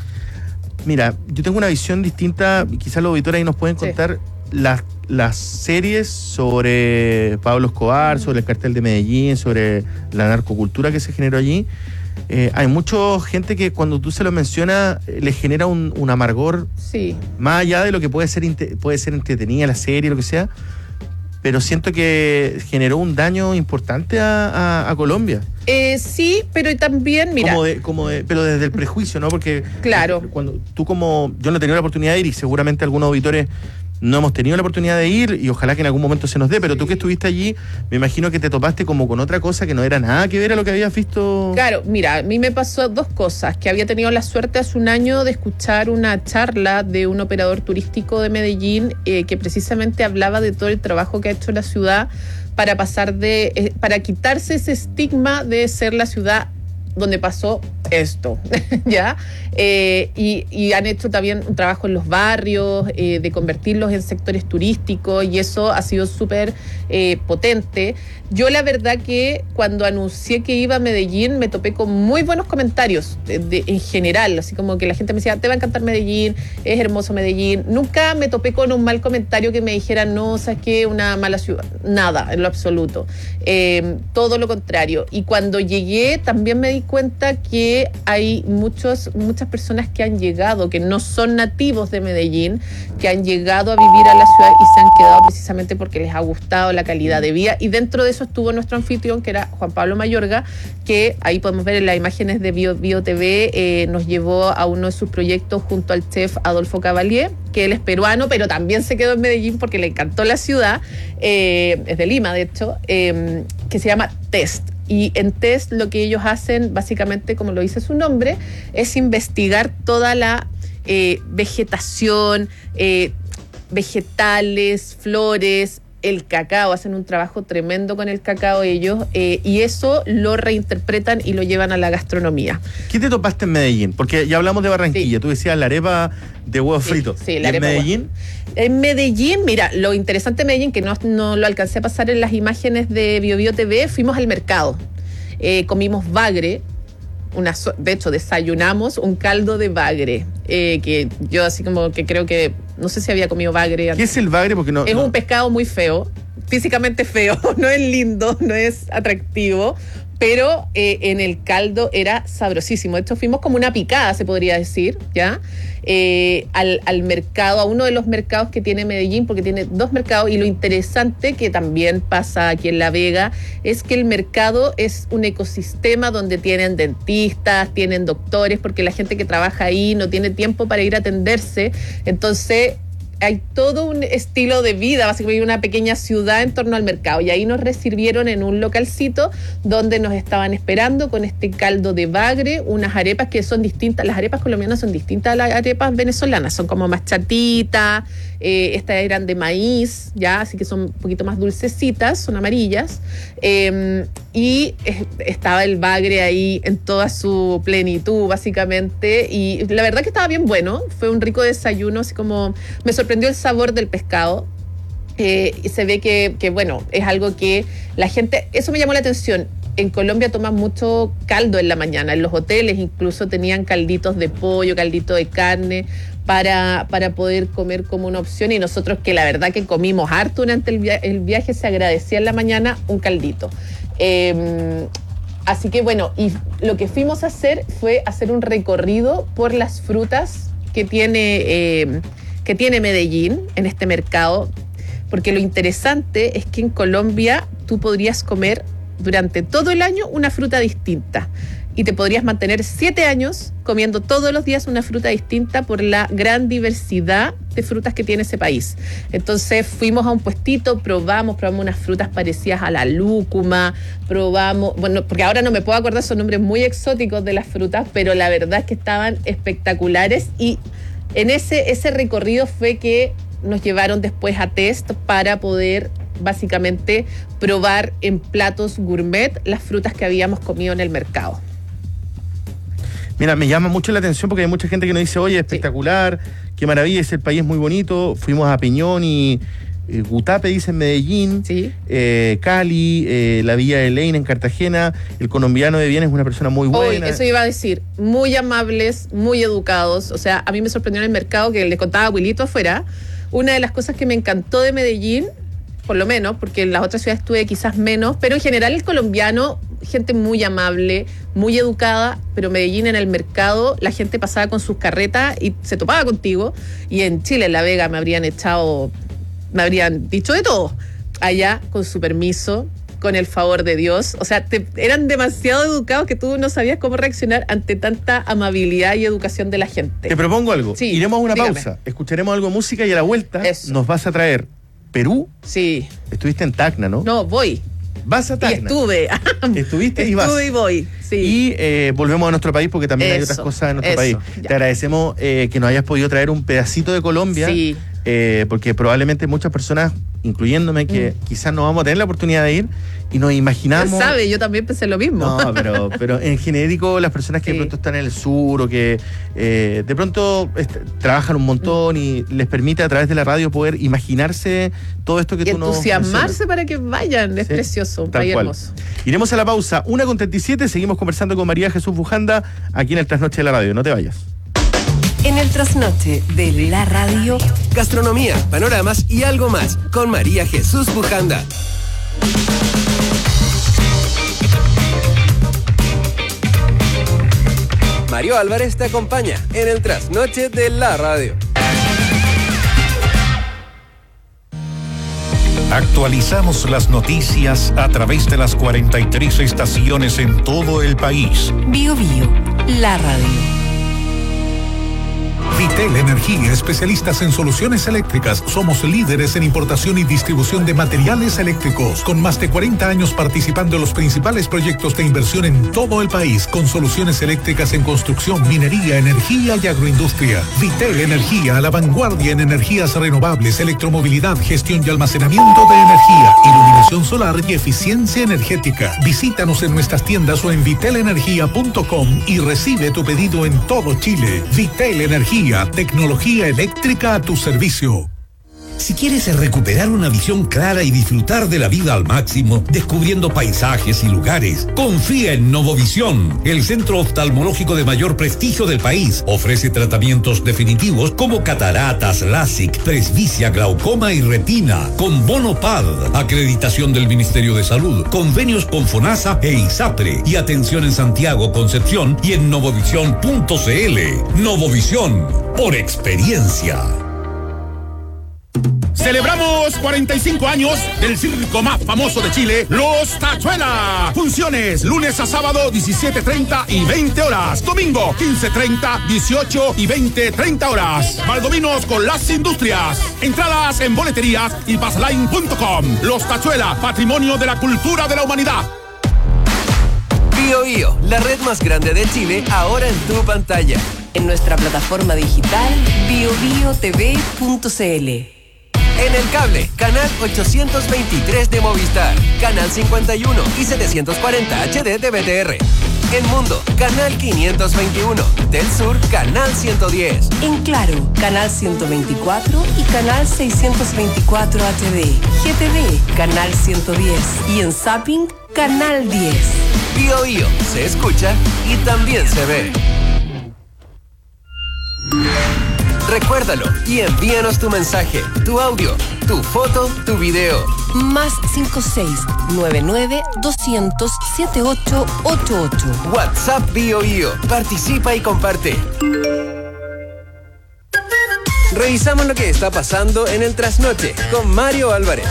B: Mira, yo tengo una visión distinta, y quizás los auditores ahí nos pueden
N: Sí.
B: contar las, las series sobre Pablo Escobar,
N: Mm.
B: sobre el cartel de Medellín, sobre la narcocultura que se generó allí. Eh, hay mucha gente que cuando tú se lo mencionas eh, le genera un, un amargor
N: Sí.
B: más allá de lo que puede ser inte- puede ser entretenida la serie, lo que sea, pero siento que generó un daño importante a, a- a Colombia.
N: Eh, sí, pero también, mira...
B: Como de, como de- pero desde el prejuicio, ¿no? Porque
N: Claro.
B: cuando tú como, yo no he tenido la oportunidad de ir y seguramente algunos auditores no hemos tenido la oportunidad de ir y ojalá que en algún momento se nos dé, pero tú que estuviste allí, me imagino que te topaste como con otra cosa que no era nada que ver a lo que habías visto.
N: Claro, mira, a mí me pasó dos cosas, que había tenido la suerte hace un año de escuchar una charla de un operador turístico de Medellín eh, que precisamente hablaba de todo el trabajo que ha hecho la ciudad para pasar de, eh, para quitarse ese estigma de ser la ciudad donde pasó esto, ¿ya? Eh, y, y han hecho también un trabajo en los barrios, eh, de convertirlos en sectores turísticos, y eso ha sido súper eh, potente. Yo la verdad que cuando anuncié que iba a Medellín me topé con muy buenos comentarios de- de- en general, así como que la gente me decía, te va a encantar Medellín, es hermoso Medellín. Nunca me topé con un mal comentario que me dijera, no, ¿sabes qué? Una mala ciudad. Nada, en lo absoluto. Eh, todo lo contrario. Y cuando llegué también me di di cuenta que hay muchos, muchas personas que han llegado, que no son nativos de Medellín, que han llegado a vivir a la ciudad y se han quedado precisamente porque les ha gustado la calidad de vida. Y dentro de eso estuvo nuestro anfitrión, que era Juan Pablo Mayorga, que ahí podemos ver en las imágenes de Bio, Bio T V, eh, nos llevó a uno de sus proyectos junto al chef Adolfo Cavalier, que él es peruano, pero también se quedó en Medellín porque le encantó la ciudad, eh, es de Lima, de hecho, eh, que se llama Test. Y en Test lo que ellos hacen, básicamente, como lo dice su nombre, es investigar toda la eh, vegetación, eh, vegetales, flores, el cacao. Hacen un trabajo tremendo con el cacao ellos, eh, y eso lo reinterpretan y lo llevan a la gastronomía.
B: ¿Qué te topaste en Medellín? Porque ya hablamos de Barranquilla, sí. Tú decías la arepa de huevo
N: sí,
B: frito.
N: Sí,
B: ¿Y
N: la
B: en
N: arepa
B: Medellín?
N: Huevo. En Medellín, mira, lo interesante de Medellín, que no, no lo alcancé a pasar en las imágenes de Bio Bio T V, fuimos al mercado. Eh, comimos bagre, una so- de hecho desayunamos un caldo de bagre, eh, que yo así como que creo que, no sé si había comido bagre antes.
B: ¿Qué es el bagre? Porque no,
N: es
B: no.
N: un pescado muy feo, físicamente feo, no es lindo, no es atractivo, pero eh, en el caldo era sabrosísimo. De hecho, fuimos como una picada, se podría decir, ¿ya? Eh, al, al mercado, a uno de los mercados que tiene Medellín, porque tiene dos mercados, y lo interesante que también pasa aquí en La Vega es que el mercado es un ecosistema donde tienen dentistas, tienen doctores, porque la gente que trabaja ahí no tiene tiempo para ir a atenderse, entonces hay todo un estilo de vida, básicamente una pequeña ciudad en torno al mercado, y ahí nos recibieron en un localcito donde nos estaban esperando con este caldo de bagre, unas arepas que son distintas, las arepas colombianas son distintas a las arepas venezolanas, son como más chatitas, eh, estas eran de maíz, ya, así que son un poquito más dulcecitas, son amarillas, eh, y eh, estaba el bagre ahí en toda su plenitud, básicamente, y la verdad que estaba bien bueno, fue un rico desayuno, así como me sorprendió sorprendió el sabor del pescado, eh, y se ve que, que, bueno, es algo que la gente, eso me llamó la atención. En Colombia toman mucho caldo en la mañana, en los hoteles incluso tenían calditos de pollo, caldito de carne, para, para poder comer como una opción, y nosotros, que la verdad que comimos harto durante el, via- el viaje, se agradecía en la mañana un caldito. Eh, así que bueno, y lo que fuimos a hacer fue hacer un recorrido por las frutas que tiene... Eh, que tiene Medellín en este mercado, porque lo interesante es que en Colombia tú podrías comer durante todo el año una fruta distinta y te podrías mantener siete años comiendo todos los días una fruta distinta por la gran diversidad de frutas que tiene ese país. Entonces fuimos a un puestito, probamos, probamos unas frutas parecidas a la lúcuma, probamos, bueno, porque ahora no me puedo acordar, son nombres muy exóticos de las frutas, pero la verdad es que estaban espectaculares, y en ese, ese recorrido fue que nos llevaron después a Test para poder básicamente probar en platos gourmet las frutas que habíamos comido en el mercado.
B: Mira, me llama mucho la atención porque hay mucha gente que nos dice, oye, espectacular, sí. Qué maravilla, es el país muy bonito. Fuimos a Peñón y eh, Gutape, dice en Medellín,
N: sí.
B: eh, Cali, eh, la Villa de Leyna en Cartagena. El colombiano de bien es una persona muy buena.
N: Hoy, eso iba a decir, muy amables, muy educados. O sea, a mí me sorprendió en el mercado, que les contaba a Wilito afuera, una de las cosas que me encantó de Medellín, por lo menos, porque en las otras ciudades estuve quizás menos, pero en general el colombiano, gente muy amable, muy educada, pero Medellín en el mercado, la gente pasaba con sus carretas y se topaba contigo, y en Chile, en La Vega, me habrían echado, me habrían dicho de todo. Allá, con su permiso, con el favor de Dios, o sea, te, eran demasiado educados que tú no sabías cómo reaccionar ante tanta amabilidad y educación de la gente.
B: Te propongo algo,
N: sí,
B: iremos a una
N: dígame.
B: pausa, escucharemos algo de música y a la vuelta
N: Eso.
B: Nos vas a traer Perú.
N: Sí.
B: Estuviste en Tacna, ¿no?
N: No, voy.
B: Vas a Tacna.
N: Y estuve.
B: Estuviste y vas.
N: Estuve y voy, sí.
B: Y eh, volvemos a nuestro país porque también
N: Eso,
B: hay otras cosas en nuestro
N: eso,
B: país.
N: ya.
B: Te agradecemos eh, que nos hayas podido traer un pedacito de Colombia.
N: Sí.
B: Eh, porque probablemente muchas personas, incluyéndome, que mm. quizás no vamos a tener la oportunidad de ir y nos imaginamos...
N: ¿Quién sabe? Yo también pensé lo mismo.
B: No, pero, pero en genérico las personas que sí. de pronto están en el sur o que eh, de pronto est- trabajan un montón mm. y les permite a través de la radio poder imaginarse todo esto que
N: y
B: tú nos...
N: entusiasmarse para que vayan, es sí, precioso, un país hermoso.
B: Iremos a la pausa, una con treinta y siete, seguimos conversando con María Jesús Bujanda aquí en el Trasnoche de la Radio, no te vayas.
D: En el Trasnoche de la Radio,
C: gastronomía, panoramas y algo más con María Jesús Bujanda. Mario Álvarez te acompaña en el trasnoche de la radio.
E: Actualizamos las noticias a través de las cuarenta y tres estaciones en todo el país.
D: Bio Bio, la radio.
K: Vitel Energía, especialistas en soluciones eléctricas. Somos líderes en importación y distribución de materiales eléctricos, con más de cuarenta años participando en los principales proyectos de inversión en todo el país, con soluciones eléctricas en construcción, minería, energía y agroindustria. Vitel Energía, a la vanguardia en energías renovables, electromovilidad, gestión y almacenamiento de energía, iluminación solar y eficiencia energética. Visítanos en nuestras tiendas o en vitel energía punto com y recibe tu pedido en todo Chile. Vitel Energía, tecnología eléctrica a tu servicio. Si quieres recuperar una visión clara y disfrutar de la vida al máximo, descubriendo paisajes y lugares, confía en Novovisión, el centro oftalmológico de mayor prestigio del país. Ofrece tratamientos definitivos como cataratas, LASIK, presbicia, glaucoma y retina, con bono P A D, acreditación del Ministerio de Salud, convenios con FONASA e ISAPRE, y atención en Santiago, Concepción y en novovisión punto c l. Novovisión, por experiencia.
O: Celebramos cuarenta y cinco años del circo más famoso de Chile, Los Tachuela. Funciones lunes a sábado, diecisiete treinta y veinte horas. Domingo, quince treinta, dieciocho y veinte treinta horas. Valdominos con las industrias. Entradas en boleterías y passline punto com. Los Tachuela, patrimonio de la cultura de la humanidad.
C: Bio Bio, la red más grande de Chile, ahora en tu pantalla.
D: En nuestra plataforma digital bio bio t v punto c l.
C: En el cable, canal ochocientos veintitrés de Movistar, canal cincuenta y uno y setecientos cuarenta H D de B T R. En Mundo, canal quinientos veintiuno. Del Sur, canal ciento diez.
D: En Claro, canal ciento veinticuatro y canal seiscientos veinticuatro H D. G T V, canal ciento diez. Y en Zapping, canal diez.
C: Bio Bio, se escucha y también se ve. Recuérdalo y envíanos tu mensaje, tu audio, tu foto, tu video.
D: Más cinco seis nueve nueve doscientos setenta y ocho ochenta y ocho.
C: WhatsApp Bio Bio. Participa y comparte. Revisamos lo que está pasando en el trasnoche con Mario Álvarez.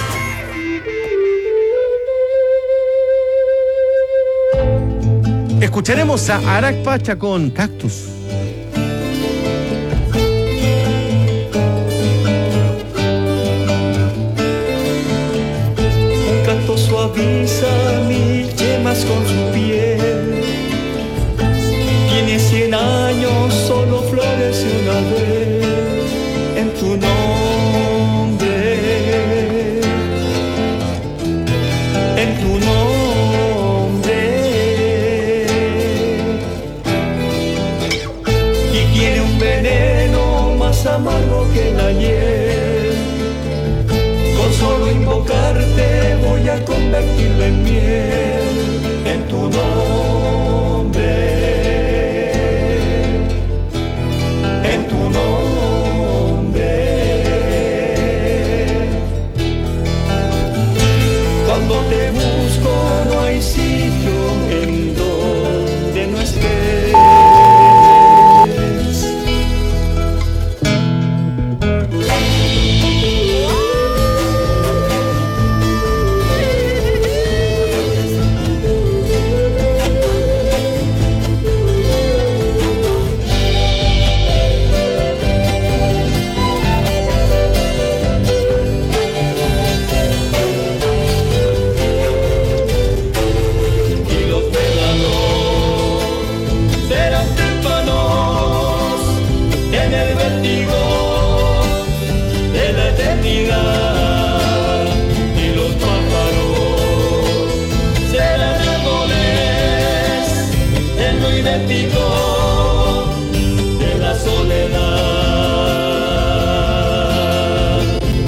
B: Escucharemos a Arak Pacha con Cactus.
M: Suaviza mis yemas con su piel. Tiene cien años, solo florece una vez en tu nombre, en tu nombre. Y tiene un veneno más amargo que el ayer. Con solo invocarte voy a convertirlo en miel, en tu nombre, en tu nombre. Cuando te busco no hay sitio en donde no estés. De la soledad.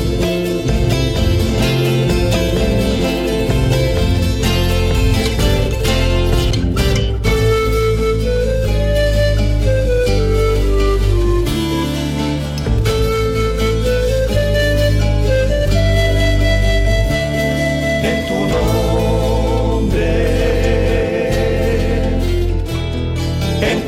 M: En tu nombre, en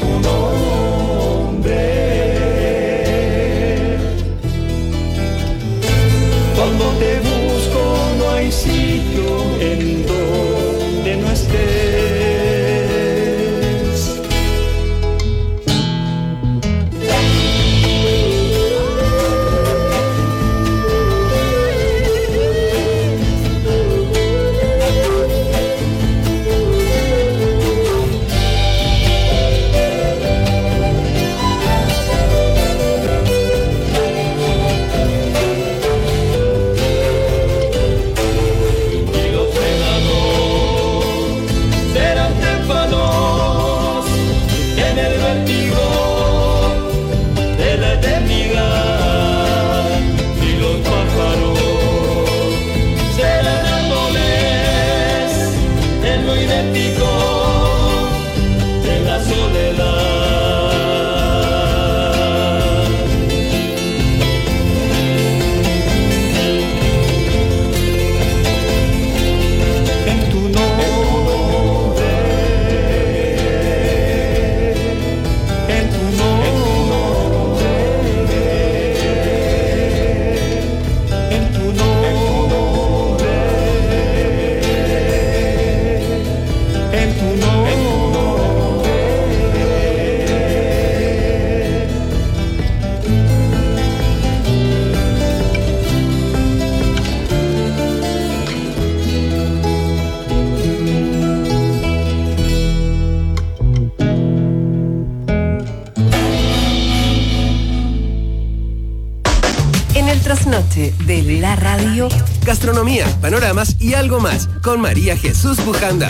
D: noche de la radio.
C: Gastronomía, panoramas y algo más con María Jesús Bujanda.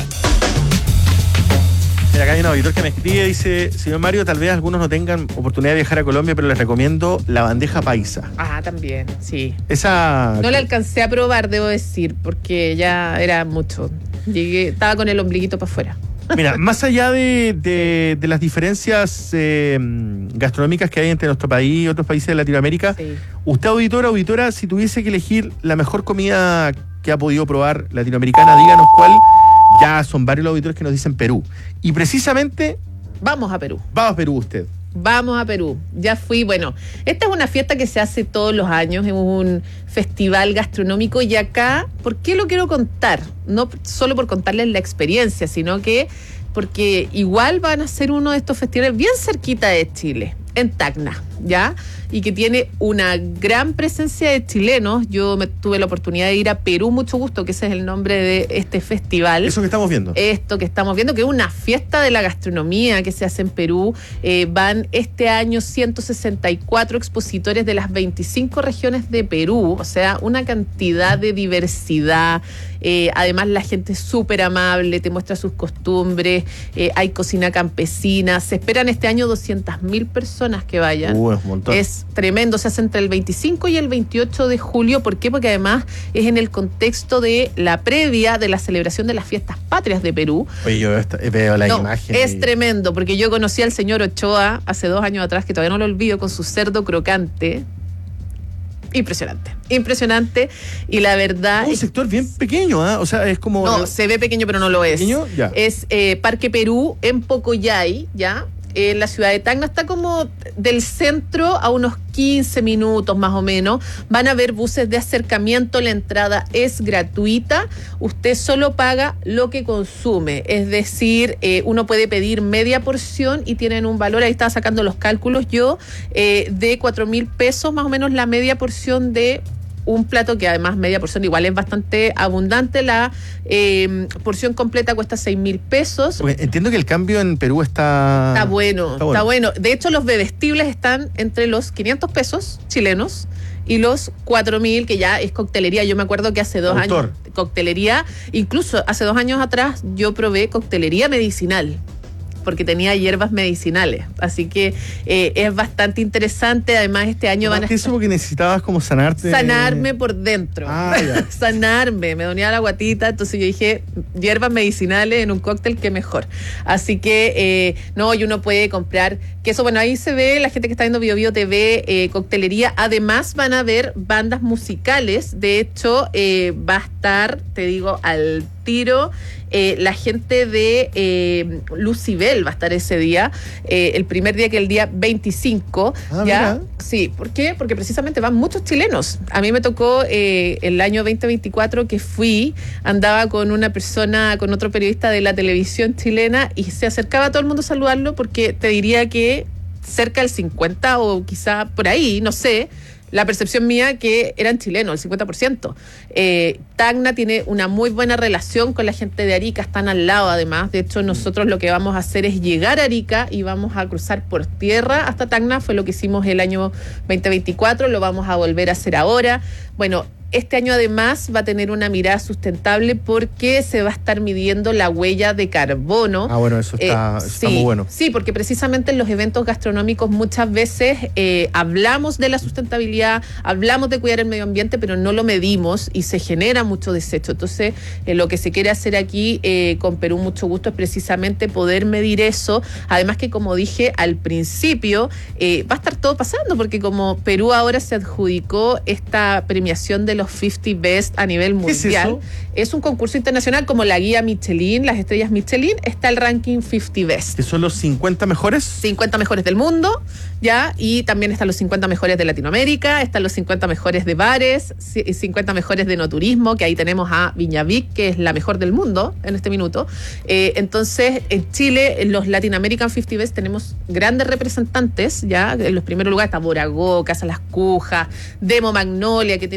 B: Mira, acá hay un auditor que me escribe, dice, señor Mario, tal vez algunos no tengan oportunidad de viajar a Colombia, pero les recomiendo la bandeja paisa.
N: Ah, también, sí.
B: Esa...
N: No la alcancé a probar, debo decir, porque ya era mucho. Llegué, estaba con el ombliguito para afuera.
B: Mira, más allá de, de, de las diferencias eh, gastronómicas que hay entre nuestro país y otros países de Latinoamérica,
N: Sí.
B: usted, auditora, auditora, si tuviese que elegir la mejor comida que ha podido probar latinoamericana, díganos cuál. Ya son varios los auditores que nos dicen Perú. Y precisamente...
N: Vamos a Perú.
B: Va a Perú usted.
N: Vamos a Perú. Ya fui, bueno, esta es una fiesta que se hace todos los años, es un festival gastronómico y acá, ¿por qué lo quiero contar? No solo por contarles la experiencia, sino que porque igual van a ser uno de estos festivales bien cerquita de Chile, en Tacna, ¿ya? Y que tiene una gran presencia de chilenos. Yo me tuve la oportunidad de ir a Perú, mucho gusto, que ese es el nombre de este festival.
B: Eso que estamos viendo.
N: Esto que estamos viendo, que es una fiesta de la gastronomía que se hace en Perú. Eh, van este año ciento sesenta y cuatro expositores de las veinticinco regiones de Perú, o sea, una cantidad de diversidad. Eh, además, la gente es súper amable, te muestra sus costumbres, eh, hay cocina campesina. Se esperan este año doscientas mil personas que vayan.
B: Uh, es un montón.
N: Es tremendo, se hace entre el veinticinco y el veintiocho de julio. ¿Por qué? Porque además es en el contexto de la previa de la celebración de las fiestas patrias de Perú.
B: Oye, yo esta- veo la
N: No,
B: imagen.
N: es
B: y-
N: tremendo, porque yo conocí al señor Ochoa hace dos años atrás, que todavía no lo olvido, con su cerdo crocante. Impresionante, impresionante. Y la verdad...
B: Un
N: es-
B: sector bien pequeño, ¿ah? O sea, es como...
N: no, se ve pequeño, pero no lo es.
B: ¿Pequeño? Ya.
N: Es eh, Parque Perú, en Pocoyay, ¿ya? En la ciudad de Tacna, está como del centro a unos quince minutos más o menos. Van a haber buses de acercamiento, la entrada es gratuita, usted solo paga lo que consume, es decir, eh, uno puede pedir media porción y tienen un valor, ahí estaba sacando los cálculos yo, eh, de cuatro mil pesos más o menos la media porción de un plato, que además media porción igual es bastante abundante. La eh, porción completa cuesta seis mil pesos.
B: Porque entiendo que el cambio en Perú está...
N: Está bueno,
B: Está
N: está
B: bueno.
N: bueno. De hecho, los bebestibles están entre los quinientos pesos chilenos y los cuatro mil, que ya es coctelería. Yo me acuerdo que hace dos
B: Autor.
N: años, coctelería, incluso hace dos años atrás, yo probé coctelería medicinal, porque tenía hierbas medicinales. Así que eh, es bastante interesante. Además, este año van a
B: Aparte eso porque necesitabas como sanarte...
N: sanarme por dentro.
B: Ah, ya.
N: Sanarme, me dolía la guatita, entonces yo dije, hierbas medicinales en un cóctel, qué mejor. Así que, eh, no, y uno puede comprar queso. Bueno, ahí se ve, la gente que está viendo Bio Bio T V, eh, coctelería. Además van a haber bandas musicales. De hecho, eh, va a estar, te digo, al tiro, eh, la gente de eh, Lucibel va a estar ese día, eh, el primer día, que el día veinticinco.
B: Ah,
N: ¿Ya?
B: mira.
N: Sí, ¿por qué? Porque precisamente van muchos chilenos. A mí me tocó eh, el año veinte veinticuatro que fui, andaba con una persona, con otro periodista de la televisión chilena, y se acercaba a todo el mundo a saludarlo, porque te diría que cerca del cincuenta o quizá por ahí, no sé, la percepción mía que eran chilenos, el cincuenta por ciento. Eh, Tacna tiene una muy buena relación con la gente de Arica, están al lado además. De hecho, nosotros lo que vamos a hacer es llegar a Arica y vamos a cruzar por tierra hasta Tacna. Fue lo que hicimos el año veinte veinticuatro, lo vamos a volver a hacer ahora. Bueno, este año además va a tener una mirada sustentable, porque se va a estar midiendo la huella de carbono.
B: Ah, bueno, eso está,
N: Eh,
B: eso está
N: sí,
B: muy bueno.
N: Sí, porque precisamente en los eventos gastronómicos muchas veces eh, hablamos de la sustentabilidad, hablamos de cuidar el medio ambiente, pero no lo medimos y se genera mucho desecho. Entonces, eh, lo que se quiere hacer aquí eh, con Perú, mucho gusto, es precisamente poder medir eso. Además que, como dije al principio, eh, va a estar todo pasando, porque como Perú ahora se adjudicó esta premiación de los cincuenta Best a nivel
B: ¿Qué es
N: mundial,
B: eso?
N: es un concurso internacional como la guía Michelin, las estrellas Michelin, está el ranking cincuenta Best.
B: ¿Que son los cincuenta mejores?
N: cincuenta mejores del mundo, ¿ya? Y también están los cincuenta mejores de Latinoamérica, están los cincuenta mejores de bares, ci- cincuenta mejores de no turismo, que ahí tenemos a Viñavic, que es la mejor del mundo en este minuto. Eh, entonces, en Chile, en los Latin American cincuenta Best, tenemos grandes representantes, ¿ya? En los primeros lugares está Boragó, Casa Las Cujas, Demo Magnolia, que tiene una tremenda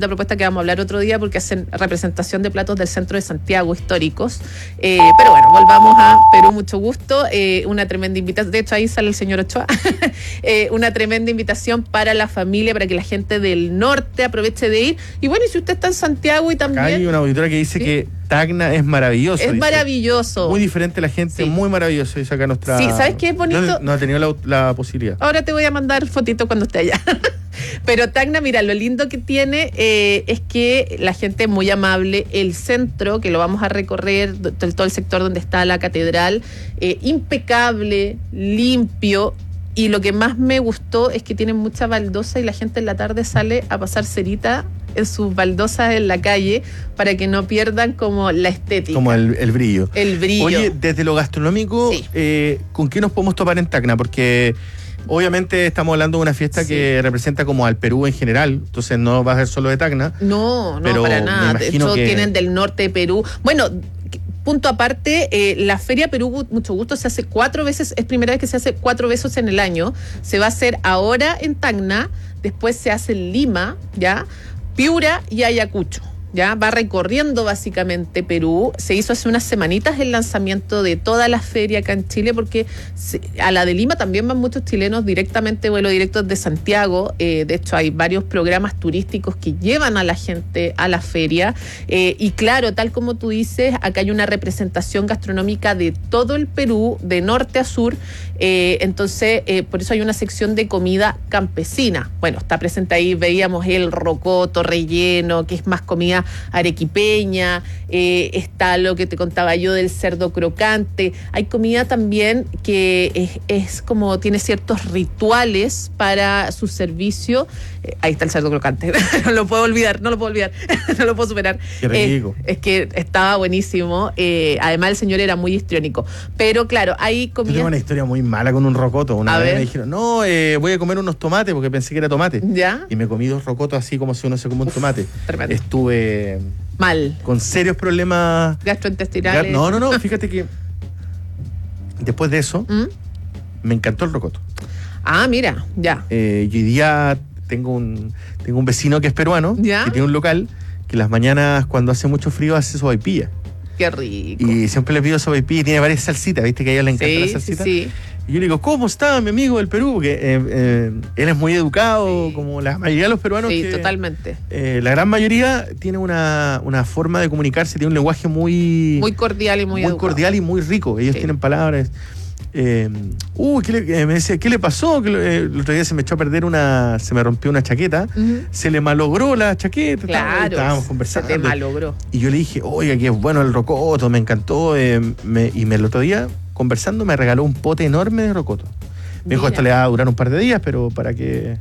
N: tremenda propuesta que vamos a hablar otro día porque hacen representación de platos del centro de Santiago históricos. Eh, pero bueno, volvamos a Perú, mucho gusto. Eh, una tremenda invitación. De hecho, ahí sale el señor Ochoa. eh, una tremenda invitación para la familia, para que la gente del norte aproveche de ir. Y bueno, y si usted está en Santiago y también.
B: Acá hay una auditora que dice ¿sí? que Tacna es maravilloso.
N: Es
B: dice.
N: maravilloso.
B: Muy diferente la gente, sí. muy maravilloso. Dice acá nuestra.
N: Sí, ¿sabes qué es bonito?
B: No, no ha tenido la, la posibilidad.
N: Ahora te voy a mandar fotito cuando esté allá. Pero Tacna, mira, lo lindo que tiene eh, es que la gente es muy amable. El centro, que lo vamos a recorrer, todo el sector donde está la catedral, eh, impecable, limpio. Y lo que más me gustó es que tienen mucha baldosa y la gente en la tarde sale a pasar cerita en sus baldosas en la calle para que no pierdan como la estética.
B: Como el, el brillo.
N: El brillo.
B: Oye, desde lo gastronómico, sí. eh, ¿con qué nos podemos topar en Tacna? Porque obviamente estamos hablando de una fiesta sí. que representa como al Perú en general, entonces no va a ser solo de Tacna.
N: No, no,
B: pero
N: para nada. De hecho,
B: que...
N: tienen del norte de Perú. Bueno, punto aparte, eh, la Feria Perú, mucho gusto, se hace cuatro veces, es primera vez que se hace cuatro veces en el año. Se va a hacer ahora en Tacna, después se hace en Lima, ¿ya? Piura y Ayacucho. Ya va recorriendo básicamente Perú. Se hizo hace unas semanitas el lanzamiento de toda la feria acá en Chile, porque se, a la de Lima también van muchos chilenos directamente, vuelo directo de Santiago. Eh, de hecho, hay varios programas turísticos que llevan a la gente a la feria. Eh, y claro, tal como tú dices, acá hay una representación gastronómica de todo el Perú, de norte a sur. Eh, entonces, eh, por eso hay una sección de comida campesina. Bueno, está presente ahí, veíamos el rocoto relleno, que es más comida arequipeña, eh, está lo que te contaba yo del cerdo crocante. Hay comida también que es, es como tiene ciertos rituales para su servicio. Eh, ahí está el cerdo crocante, no lo puedo olvidar, no lo puedo olvidar, no lo puedo superar.
B: Qué rico.
N: Eh, es que estaba buenísimo. Eh, además el señor era muy histriónico. Pero claro, hay comida.
B: Yo tengo una historia muy mala con un rocoto. Una
N: a
B: vez
N: ver.
B: me dijeron, no, eh, voy a comer unos tomates porque pensé que era tomate.
N: ¿Ya?
B: Y me comí dos rocotos así como si uno se come un
N: Uf,
B: tomate.
N: Tremendo.
B: Estuve
N: mal.
B: Con serios problemas
N: gastrointestinales.
B: No, no, no, fíjate que después de eso
N: ¿Mm?
B: me encantó el rocoto.
N: Ah, mira, ya.
B: Eh, yo hoy día tengo un, tengo un vecino que es peruano,
N: ¿ya?
B: que tiene un local que las mañanas cuando hace mucho frío hace sopaipilla.
N: Qué rico.
B: Y siempre le pido sopaipilla y tiene varias salsitas, viste que a ella le encanta
N: sí,
B: la salsita.
N: Sí, sí.
B: Y yo le digo, ¿cómo está mi amigo del Perú? Porque eh, eh, él es muy educado, sí. como la mayoría de los peruanos.
N: Sí,
B: que,
N: totalmente.
B: Eh, la gran mayoría tiene una, una forma de comunicarse, tiene un lenguaje muy...
N: Muy cordial y muy
B: Muy
N: educado.
B: cordial y muy rico. Ellos sí. tienen palabras... Eh, uh, ¿qué le, eh, me decía, ¿qué le pasó? Que eh, el otro día se me echó a perder una... Se me rompió una chaqueta.
N: Uh-huh.
B: Se le malogró la chaqueta.
N: Claro.
B: Estábamos conversando.
N: Se te malogró.
B: Y yo le dije, oiga, que es bueno el rocoto, me encantó. Eh, me, y me, el otro día, conversando, me regaló un pote enorme de rocoto. Me dijo, esto le va a durar un par de días, pero para que...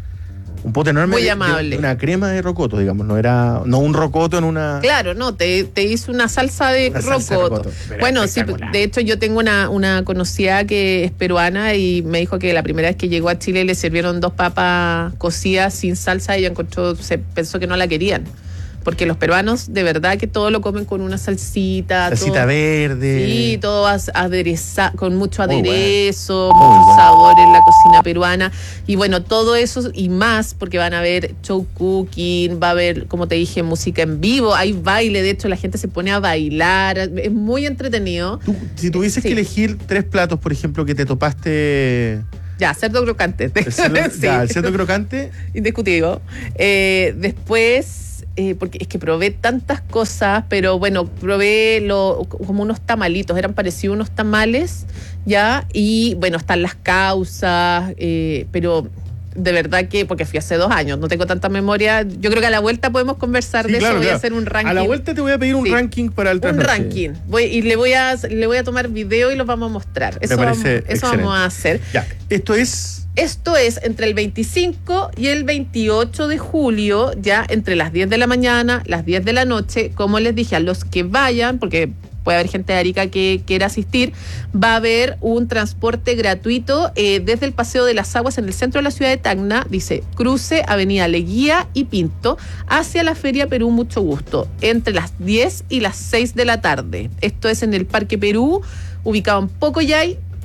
B: Un pote enorme.
N: Muy
B: de,
N: amable.
B: De una crema de rocoto, digamos. No era no un rocoto en una...
N: Claro, no, te, te hizo una salsa de
B: una
N: rocoto.
B: Salsa de rocoto.
N: Bueno, sí, de hecho yo tengo una, una conocida que es peruana y me dijo que la primera vez que llegó a Chile le sirvieron dos papas cocidas sin salsa y ella encontró, se pensó que no la querían. Porque los peruanos de verdad que todo lo comen con una salsita.
B: Salsita
N: todo,
B: verde.
N: Sí, todo aderezado, con mucho
B: Muy
N: aderezo,
B: bueno.
N: mucho
B: Muy
N: sabor bueno. en la cocina peruana. Y bueno, todo eso y más, porque van a ver show cooking, va a haber, como te dije, música en vivo, hay baile, de hecho la gente se pone a bailar, es muy entretenido.
B: Tú, si tuvieses
N: sí.
B: que elegir tres platos, por ejemplo, que te topaste...
N: Ya, cerdo crocante.
B: El cerdo, sí. ya, el cerdo crocante.
N: Indiscutido. Eh, después... Eh, porque es que probé tantas cosas, pero bueno, probé lo, como unos tamalitos, eran parecidos unos tamales, ¿ya? Y bueno, están las causas, eh, pero de verdad que, porque fui hace dos años, no tengo tanta memoria, yo creo que a la vuelta podemos conversar
B: sí,
N: de
B: claro,
N: eso, voy
B: claro.
N: a hacer un ranking.
B: A la vuelta te voy a pedir un sí. ranking para el
N: Un
B: trasnoche.
N: ranking, voy, y le voy, a, le voy a tomar video y los vamos a mostrar. Eso,
B: Me
N: vamos,
B: parece
N: eso vamos a hacer.
B: Ya, esto es...
N: Esto es entre el veinticinco y el veintiocho de julio, ya entre las diez de la mañana, las diez de la noche. Como les dije, a los que vayan, porque puede haber gente de Arica que quiera asistir, va a haber un transporte gratuito eh, desde el Paseo de las Aguas en el centro de la ciudad de Tacna, dice cruce Avenida Leguía y Pinto, hacia la Feria Perú Mucho Gusto, entre las diez y las seis de la tarde. Esto es en el Parque Perú, ubicado en Pocoyay,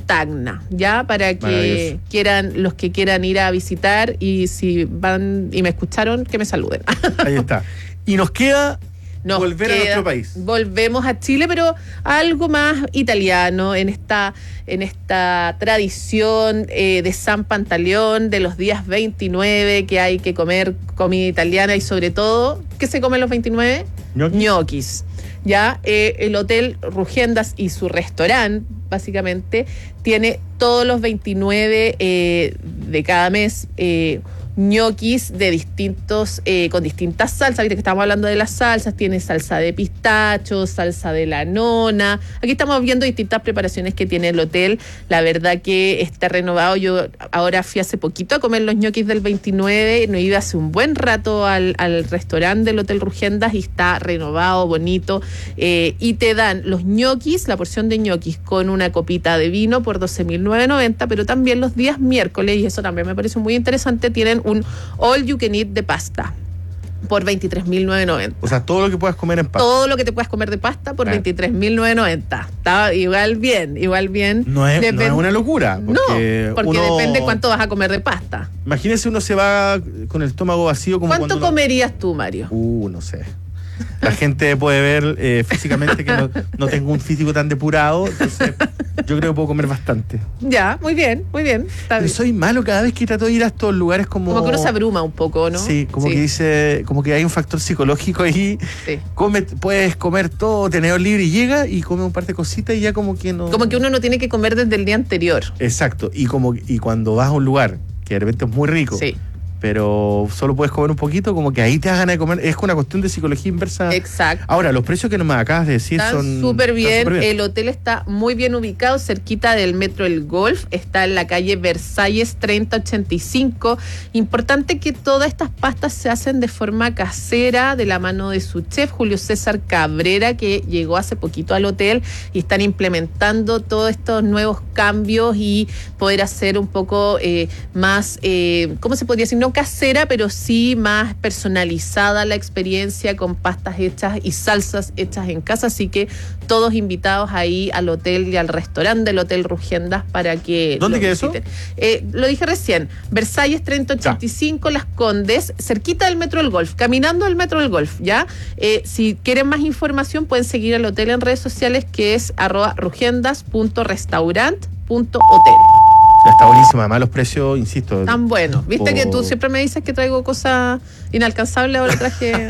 N: Tacna, ya, para que
B: Maravilloso.
N: quieran, los que quieran ir a visitar, y si van y me escucharon, que me saluden.
B: Ahí está. Y nos queda
N: Nos
B: volver a
N: queda-
B: nuestro país.
N: Volvemos a Chile, pero a algo más italiano, en esta, en esta tradición eh, de San Pantaleón, de los días veintinueve, que hay que comer comida italiana, y sobre todo, ¿qué se come los veintinueve?
B: Ñoquis.
N: Ñoquis. Ya, eh, el Hotel Rugiendas y su restaurante, básicamente, tiene todos los veintinueve eh, de cada mes eh, ñoquis de distintos, eh, con distintas salsas. Viste que estamos hablando de las salsas, tiene salsa de pistacho, salsa de la nona. Aquí estamos viendo distintas preparaciones que tiene el hotel. La verdad que está renovado. Yo ahora fui hace poquito a comer los ñoquis del veintinueve, no iba hace un buen rato al, al restaurante del Hotel Rugiendas, y está renovado, bonito, eh, y te dan los ñoquis, la porción de ñoquis con una copita de vino por doce mil novecientos noventa, pero también los días miércoles, y eso también me parece muy interesante, tienen un all you can eat de pasta por veintitrés mil novecientos noventa.
B: O sea, todo lo que puedas comer en pasta.
N: Todo lo que te puedas comer de pasta por
B: Claro.
N: veintitrés mil novecientos noventa. Está igual bien, igual bien.
B: No es, no
N: Depen-
B: es una locura. Porque
N: no, porque
B: uno-
N: depende cuánto vas a comer de pasta.
B: Imagínese, uno se va con el estómago vacío como
N: ¿Cuánto
B: cuando uno-
N: comerías tú, Mario?
B: Uh, no sé. La gente puede ver eh, físicamente que no, no tengo un físico tan depurado, entonces yo creo que puedo comer bastante.
N: Ya, muy bien, muy bien. Está
B: Pero
N: bien.
B: soy malo cada vez que trato de ir a estos lugares como...
N: Como que uno se abruma un poco, ¿no?
B: Sí, como que dice, como que hay un factor psicológico ahí.
N: Sí.
B: Come, puedes comer todo, tenedor libre, y llega y come un par de cositas y ya como que no...
N: Como que uno no tiene que comer desde el día anterior.
B: Exacto, y como y cuando vas a un lugar que de repente es muy rico,
N: Sí.
B: pero solo puedes comer un poquito, como que ahí te das ganas de comer. Es una cuestión de psicología inversa.
N: Exacto.
B: Ahora, los precios que nos acabas de decir
N: Están
B: son...
N: súper
B: están
N: bien.
B: súper
N: El hotel está muy bien ubicado, cerquita del metro El Golf. Está en la calle Versalles treinta ochenta y cinco. Importante que todas estas pastas se hacen de forma casera, de la mano de su chef, Julio César Cabrera, que llegó hace poquito al hotel, y están implementando todos estos nuevos cambios y poder hacer un poco eh, más, eh, ¿cómo se podría decir? No casera, pero sí más personalizada la experiencia, con pastas hechas y salsas hechas en casa. Así que todos invitados ahí al hotel y al restaurante del Hotel Rugiendas para que
B: ¿Dónde
N: lo
B: queda eso?
N: visiten. Eh, lo dije recién, Versalles treinta ochenta y cinco, Las Condes, cerquita del Metro del Golf, caminando al Metro del Golf, ¿ya? Eh, si quieren más información pueden seguir al hotel en redes sociales, que es arroba rugiendas punto restaurant punto hotel.
B: Está buenísimo, además los precios, insisto.
N: Tan buenos. Viste
B: Oh.
N: que tú siempre me dices que traigo cosas inalcanzables, ahora traje...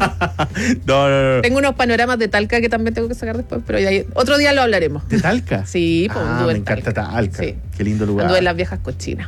B: No, no, no.
N: Tengo unos panoramas de Talca que también tengo que sacar después, pero ya, otro día lo hablaremos.
B: ¿De Talca?
N: Sí, pues
B: Ah,
N: anduve
B: me
N: en
B: encanta
N: Talca.
B: Talca.
N: Sí.
B: Qué lindo lugar.
N: Anduve en las viejas cochinas.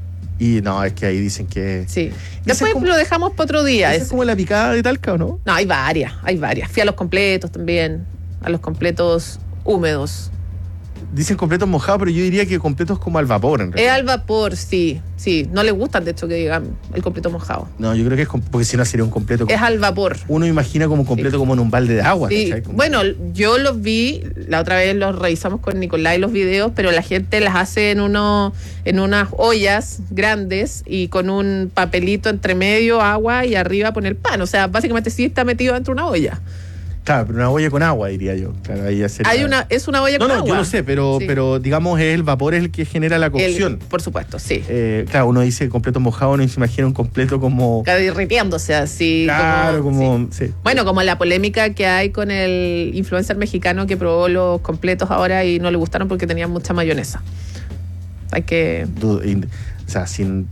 B: Y no, es que ahí dicen que...
N: Sí. Después
B: como-
N: lo dejamos para otro día.
B: ¿Esa
N: Es-
B: es como la picada de Talca o no?
N: No, hay varias, hay varias. Fui a los completos también, a los completos húmedos.
B: Dicen completos mojados, pero yo diría que completos como al vapor, en
N: Es
B: realidad.
N: al vapor, sí, sí. No le gustan, de hecho, que digan el completo mojado.
B: No, yo creo que es com- porque si no sería un completo...
N: Es al vapor.
B: Uno imagina como un completo como en un balde de agua.
N: Sí,
B: ¿cachai? Como-
N: bueno, yo los vi, la otra vez los revisamos con Nicolás los videos, pero la gente las hace en uno, en unas ollas grandes y con un papelito entre medio, agua, y arriba pone el pan. O sea, básicamente sí está metido dentro de una olla.
B: Claro, pero una olla con agua, diría yo. Claro, ahí ya sería-
N: Hay una, es una olla
B: No,
N: con
B: no,
N: agua.
B: yo lo sé, pero,
N: Sí.
B: pero digamos es el vapor es el que genera la
N: El-
B: cocción.
N: por supuesto, sí.
B: Eh, claro, uno dice completo mojado, uno se imagina un completo como...
N: Cada derritiéndose así.
B: Claro, como... sí.
N: Bueno, como la polémica que hay con el influencer mexicano que probó los completos ahora y no le gustaron porque tenían mucha mayonesa. Hay que...
B: Du- in- O sea, sin...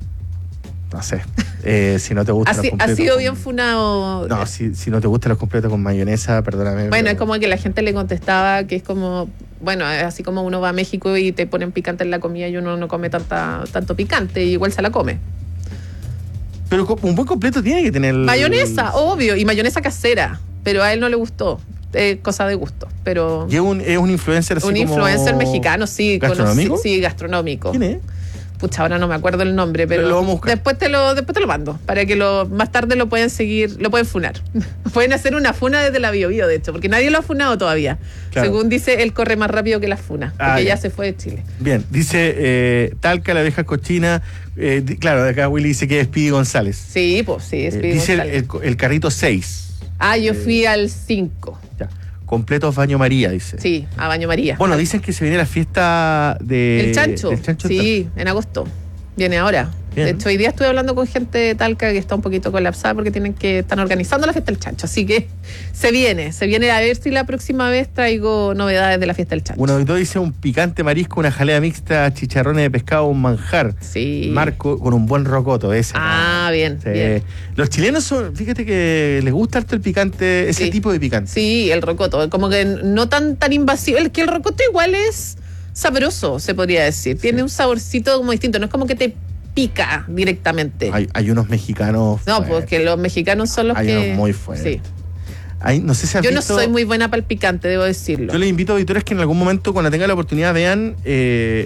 B: No sé. Eh, si no te
N: Ha,
B: gustan los
N: si- ha
B: completos...
N: sido
B: con-
N: bien funado.
B: No, si, si no te gustan los completos con mayonesa, perdóname.
N: Bueno,
B: pero-
N: es como que la gente le contestaba que es como, bueno, es así como uno va a México y te ponen picante en la comida y uno no come tanta, tanto picante y igual se la come.
B: Pero co- un buen completo tiene que tener...
N: Mayonesa, obvio, y mayonesa casera, pero a él no le gustó. Es cosa de gusto, pero...
B: Y es un, es un influencer así
N: Un
B: como-
N: influencer mexicano, sí.
B: ¿Gastronómico?
N: conocí- Sí, gastronómico.
B: ¿Quién es?
N: Pucha, ahora no me acuerdo el nombre, pero,
B: Pero lo vamos a buscar.
N: después te lo después te lo mando para que lo más tarde lo pueden seguir, lo pueden funar. Pueden hacer una funa desde la Bio Bio, de hecho, porque nadie lo ha funado todavía.
B: Claro.
N: Según dice, él corre más rápido que la funa, porque
B: Ah,
N: ya.
B: ya.
N: se fue de Chile.
B: Bien, dice eh, Talca, la vieja cochina. Eh, di- claro, de acá Willy dice que es Speedy González.
N: Sí, pues sí, es
B: Eh,
N: Speedy
B: dice el,
N: González.
B: el, el carrito seis.
N: Ah, yo fui al cinco.
B: Ya. completos baño María, dice.
N: Sí, a baño María.
B: Bueno, dicen que se viene la fiesta de...
N: El chancho.
B: del chancho
N: Sí, en agosto. Viene ahora.
B: Bien.
N: De hecho, hoy día estuve hablando con gente de Talca que está un poquito colapsada porque tienen que están organizando la fiesta del chancho. Así que se viene, se viene a ver si la próxima vez traigo novedades de la fiesta del chancho.
B: Un auditor dice un picante marisco, una jalea mixta, chicharrones de pescado, un manjar.
N: Sí.
B: Marco con un buen rocoto ese.
N: Ah, bien,
B: Sí.
N: bien.
B: Los chilenos son, fíjate que les gusta harto el picante, ese
N: Sí.
B: tipo de picante.
N: Sí, el rocoto, como que no tan tan invasivo. El que el rocoto igual es sabroso, se podría decir. Tiene un saborcito como distinto, no es como que te pica directamente.
B: Hay, hay unos mexicanos.
N: No,
B: fuertes.
N: porque los mexicanos son los
B: Hay
N: que...
B: unos muy fuertes.
N: Sí.
B: Hay- no sé si has
N: Yo no
B: visto-
N: soy muy buena para el picante, debo decirlo.
B: Yo les invito a auditores que en algún momento, cuando tengan la oportunidad, vean eh,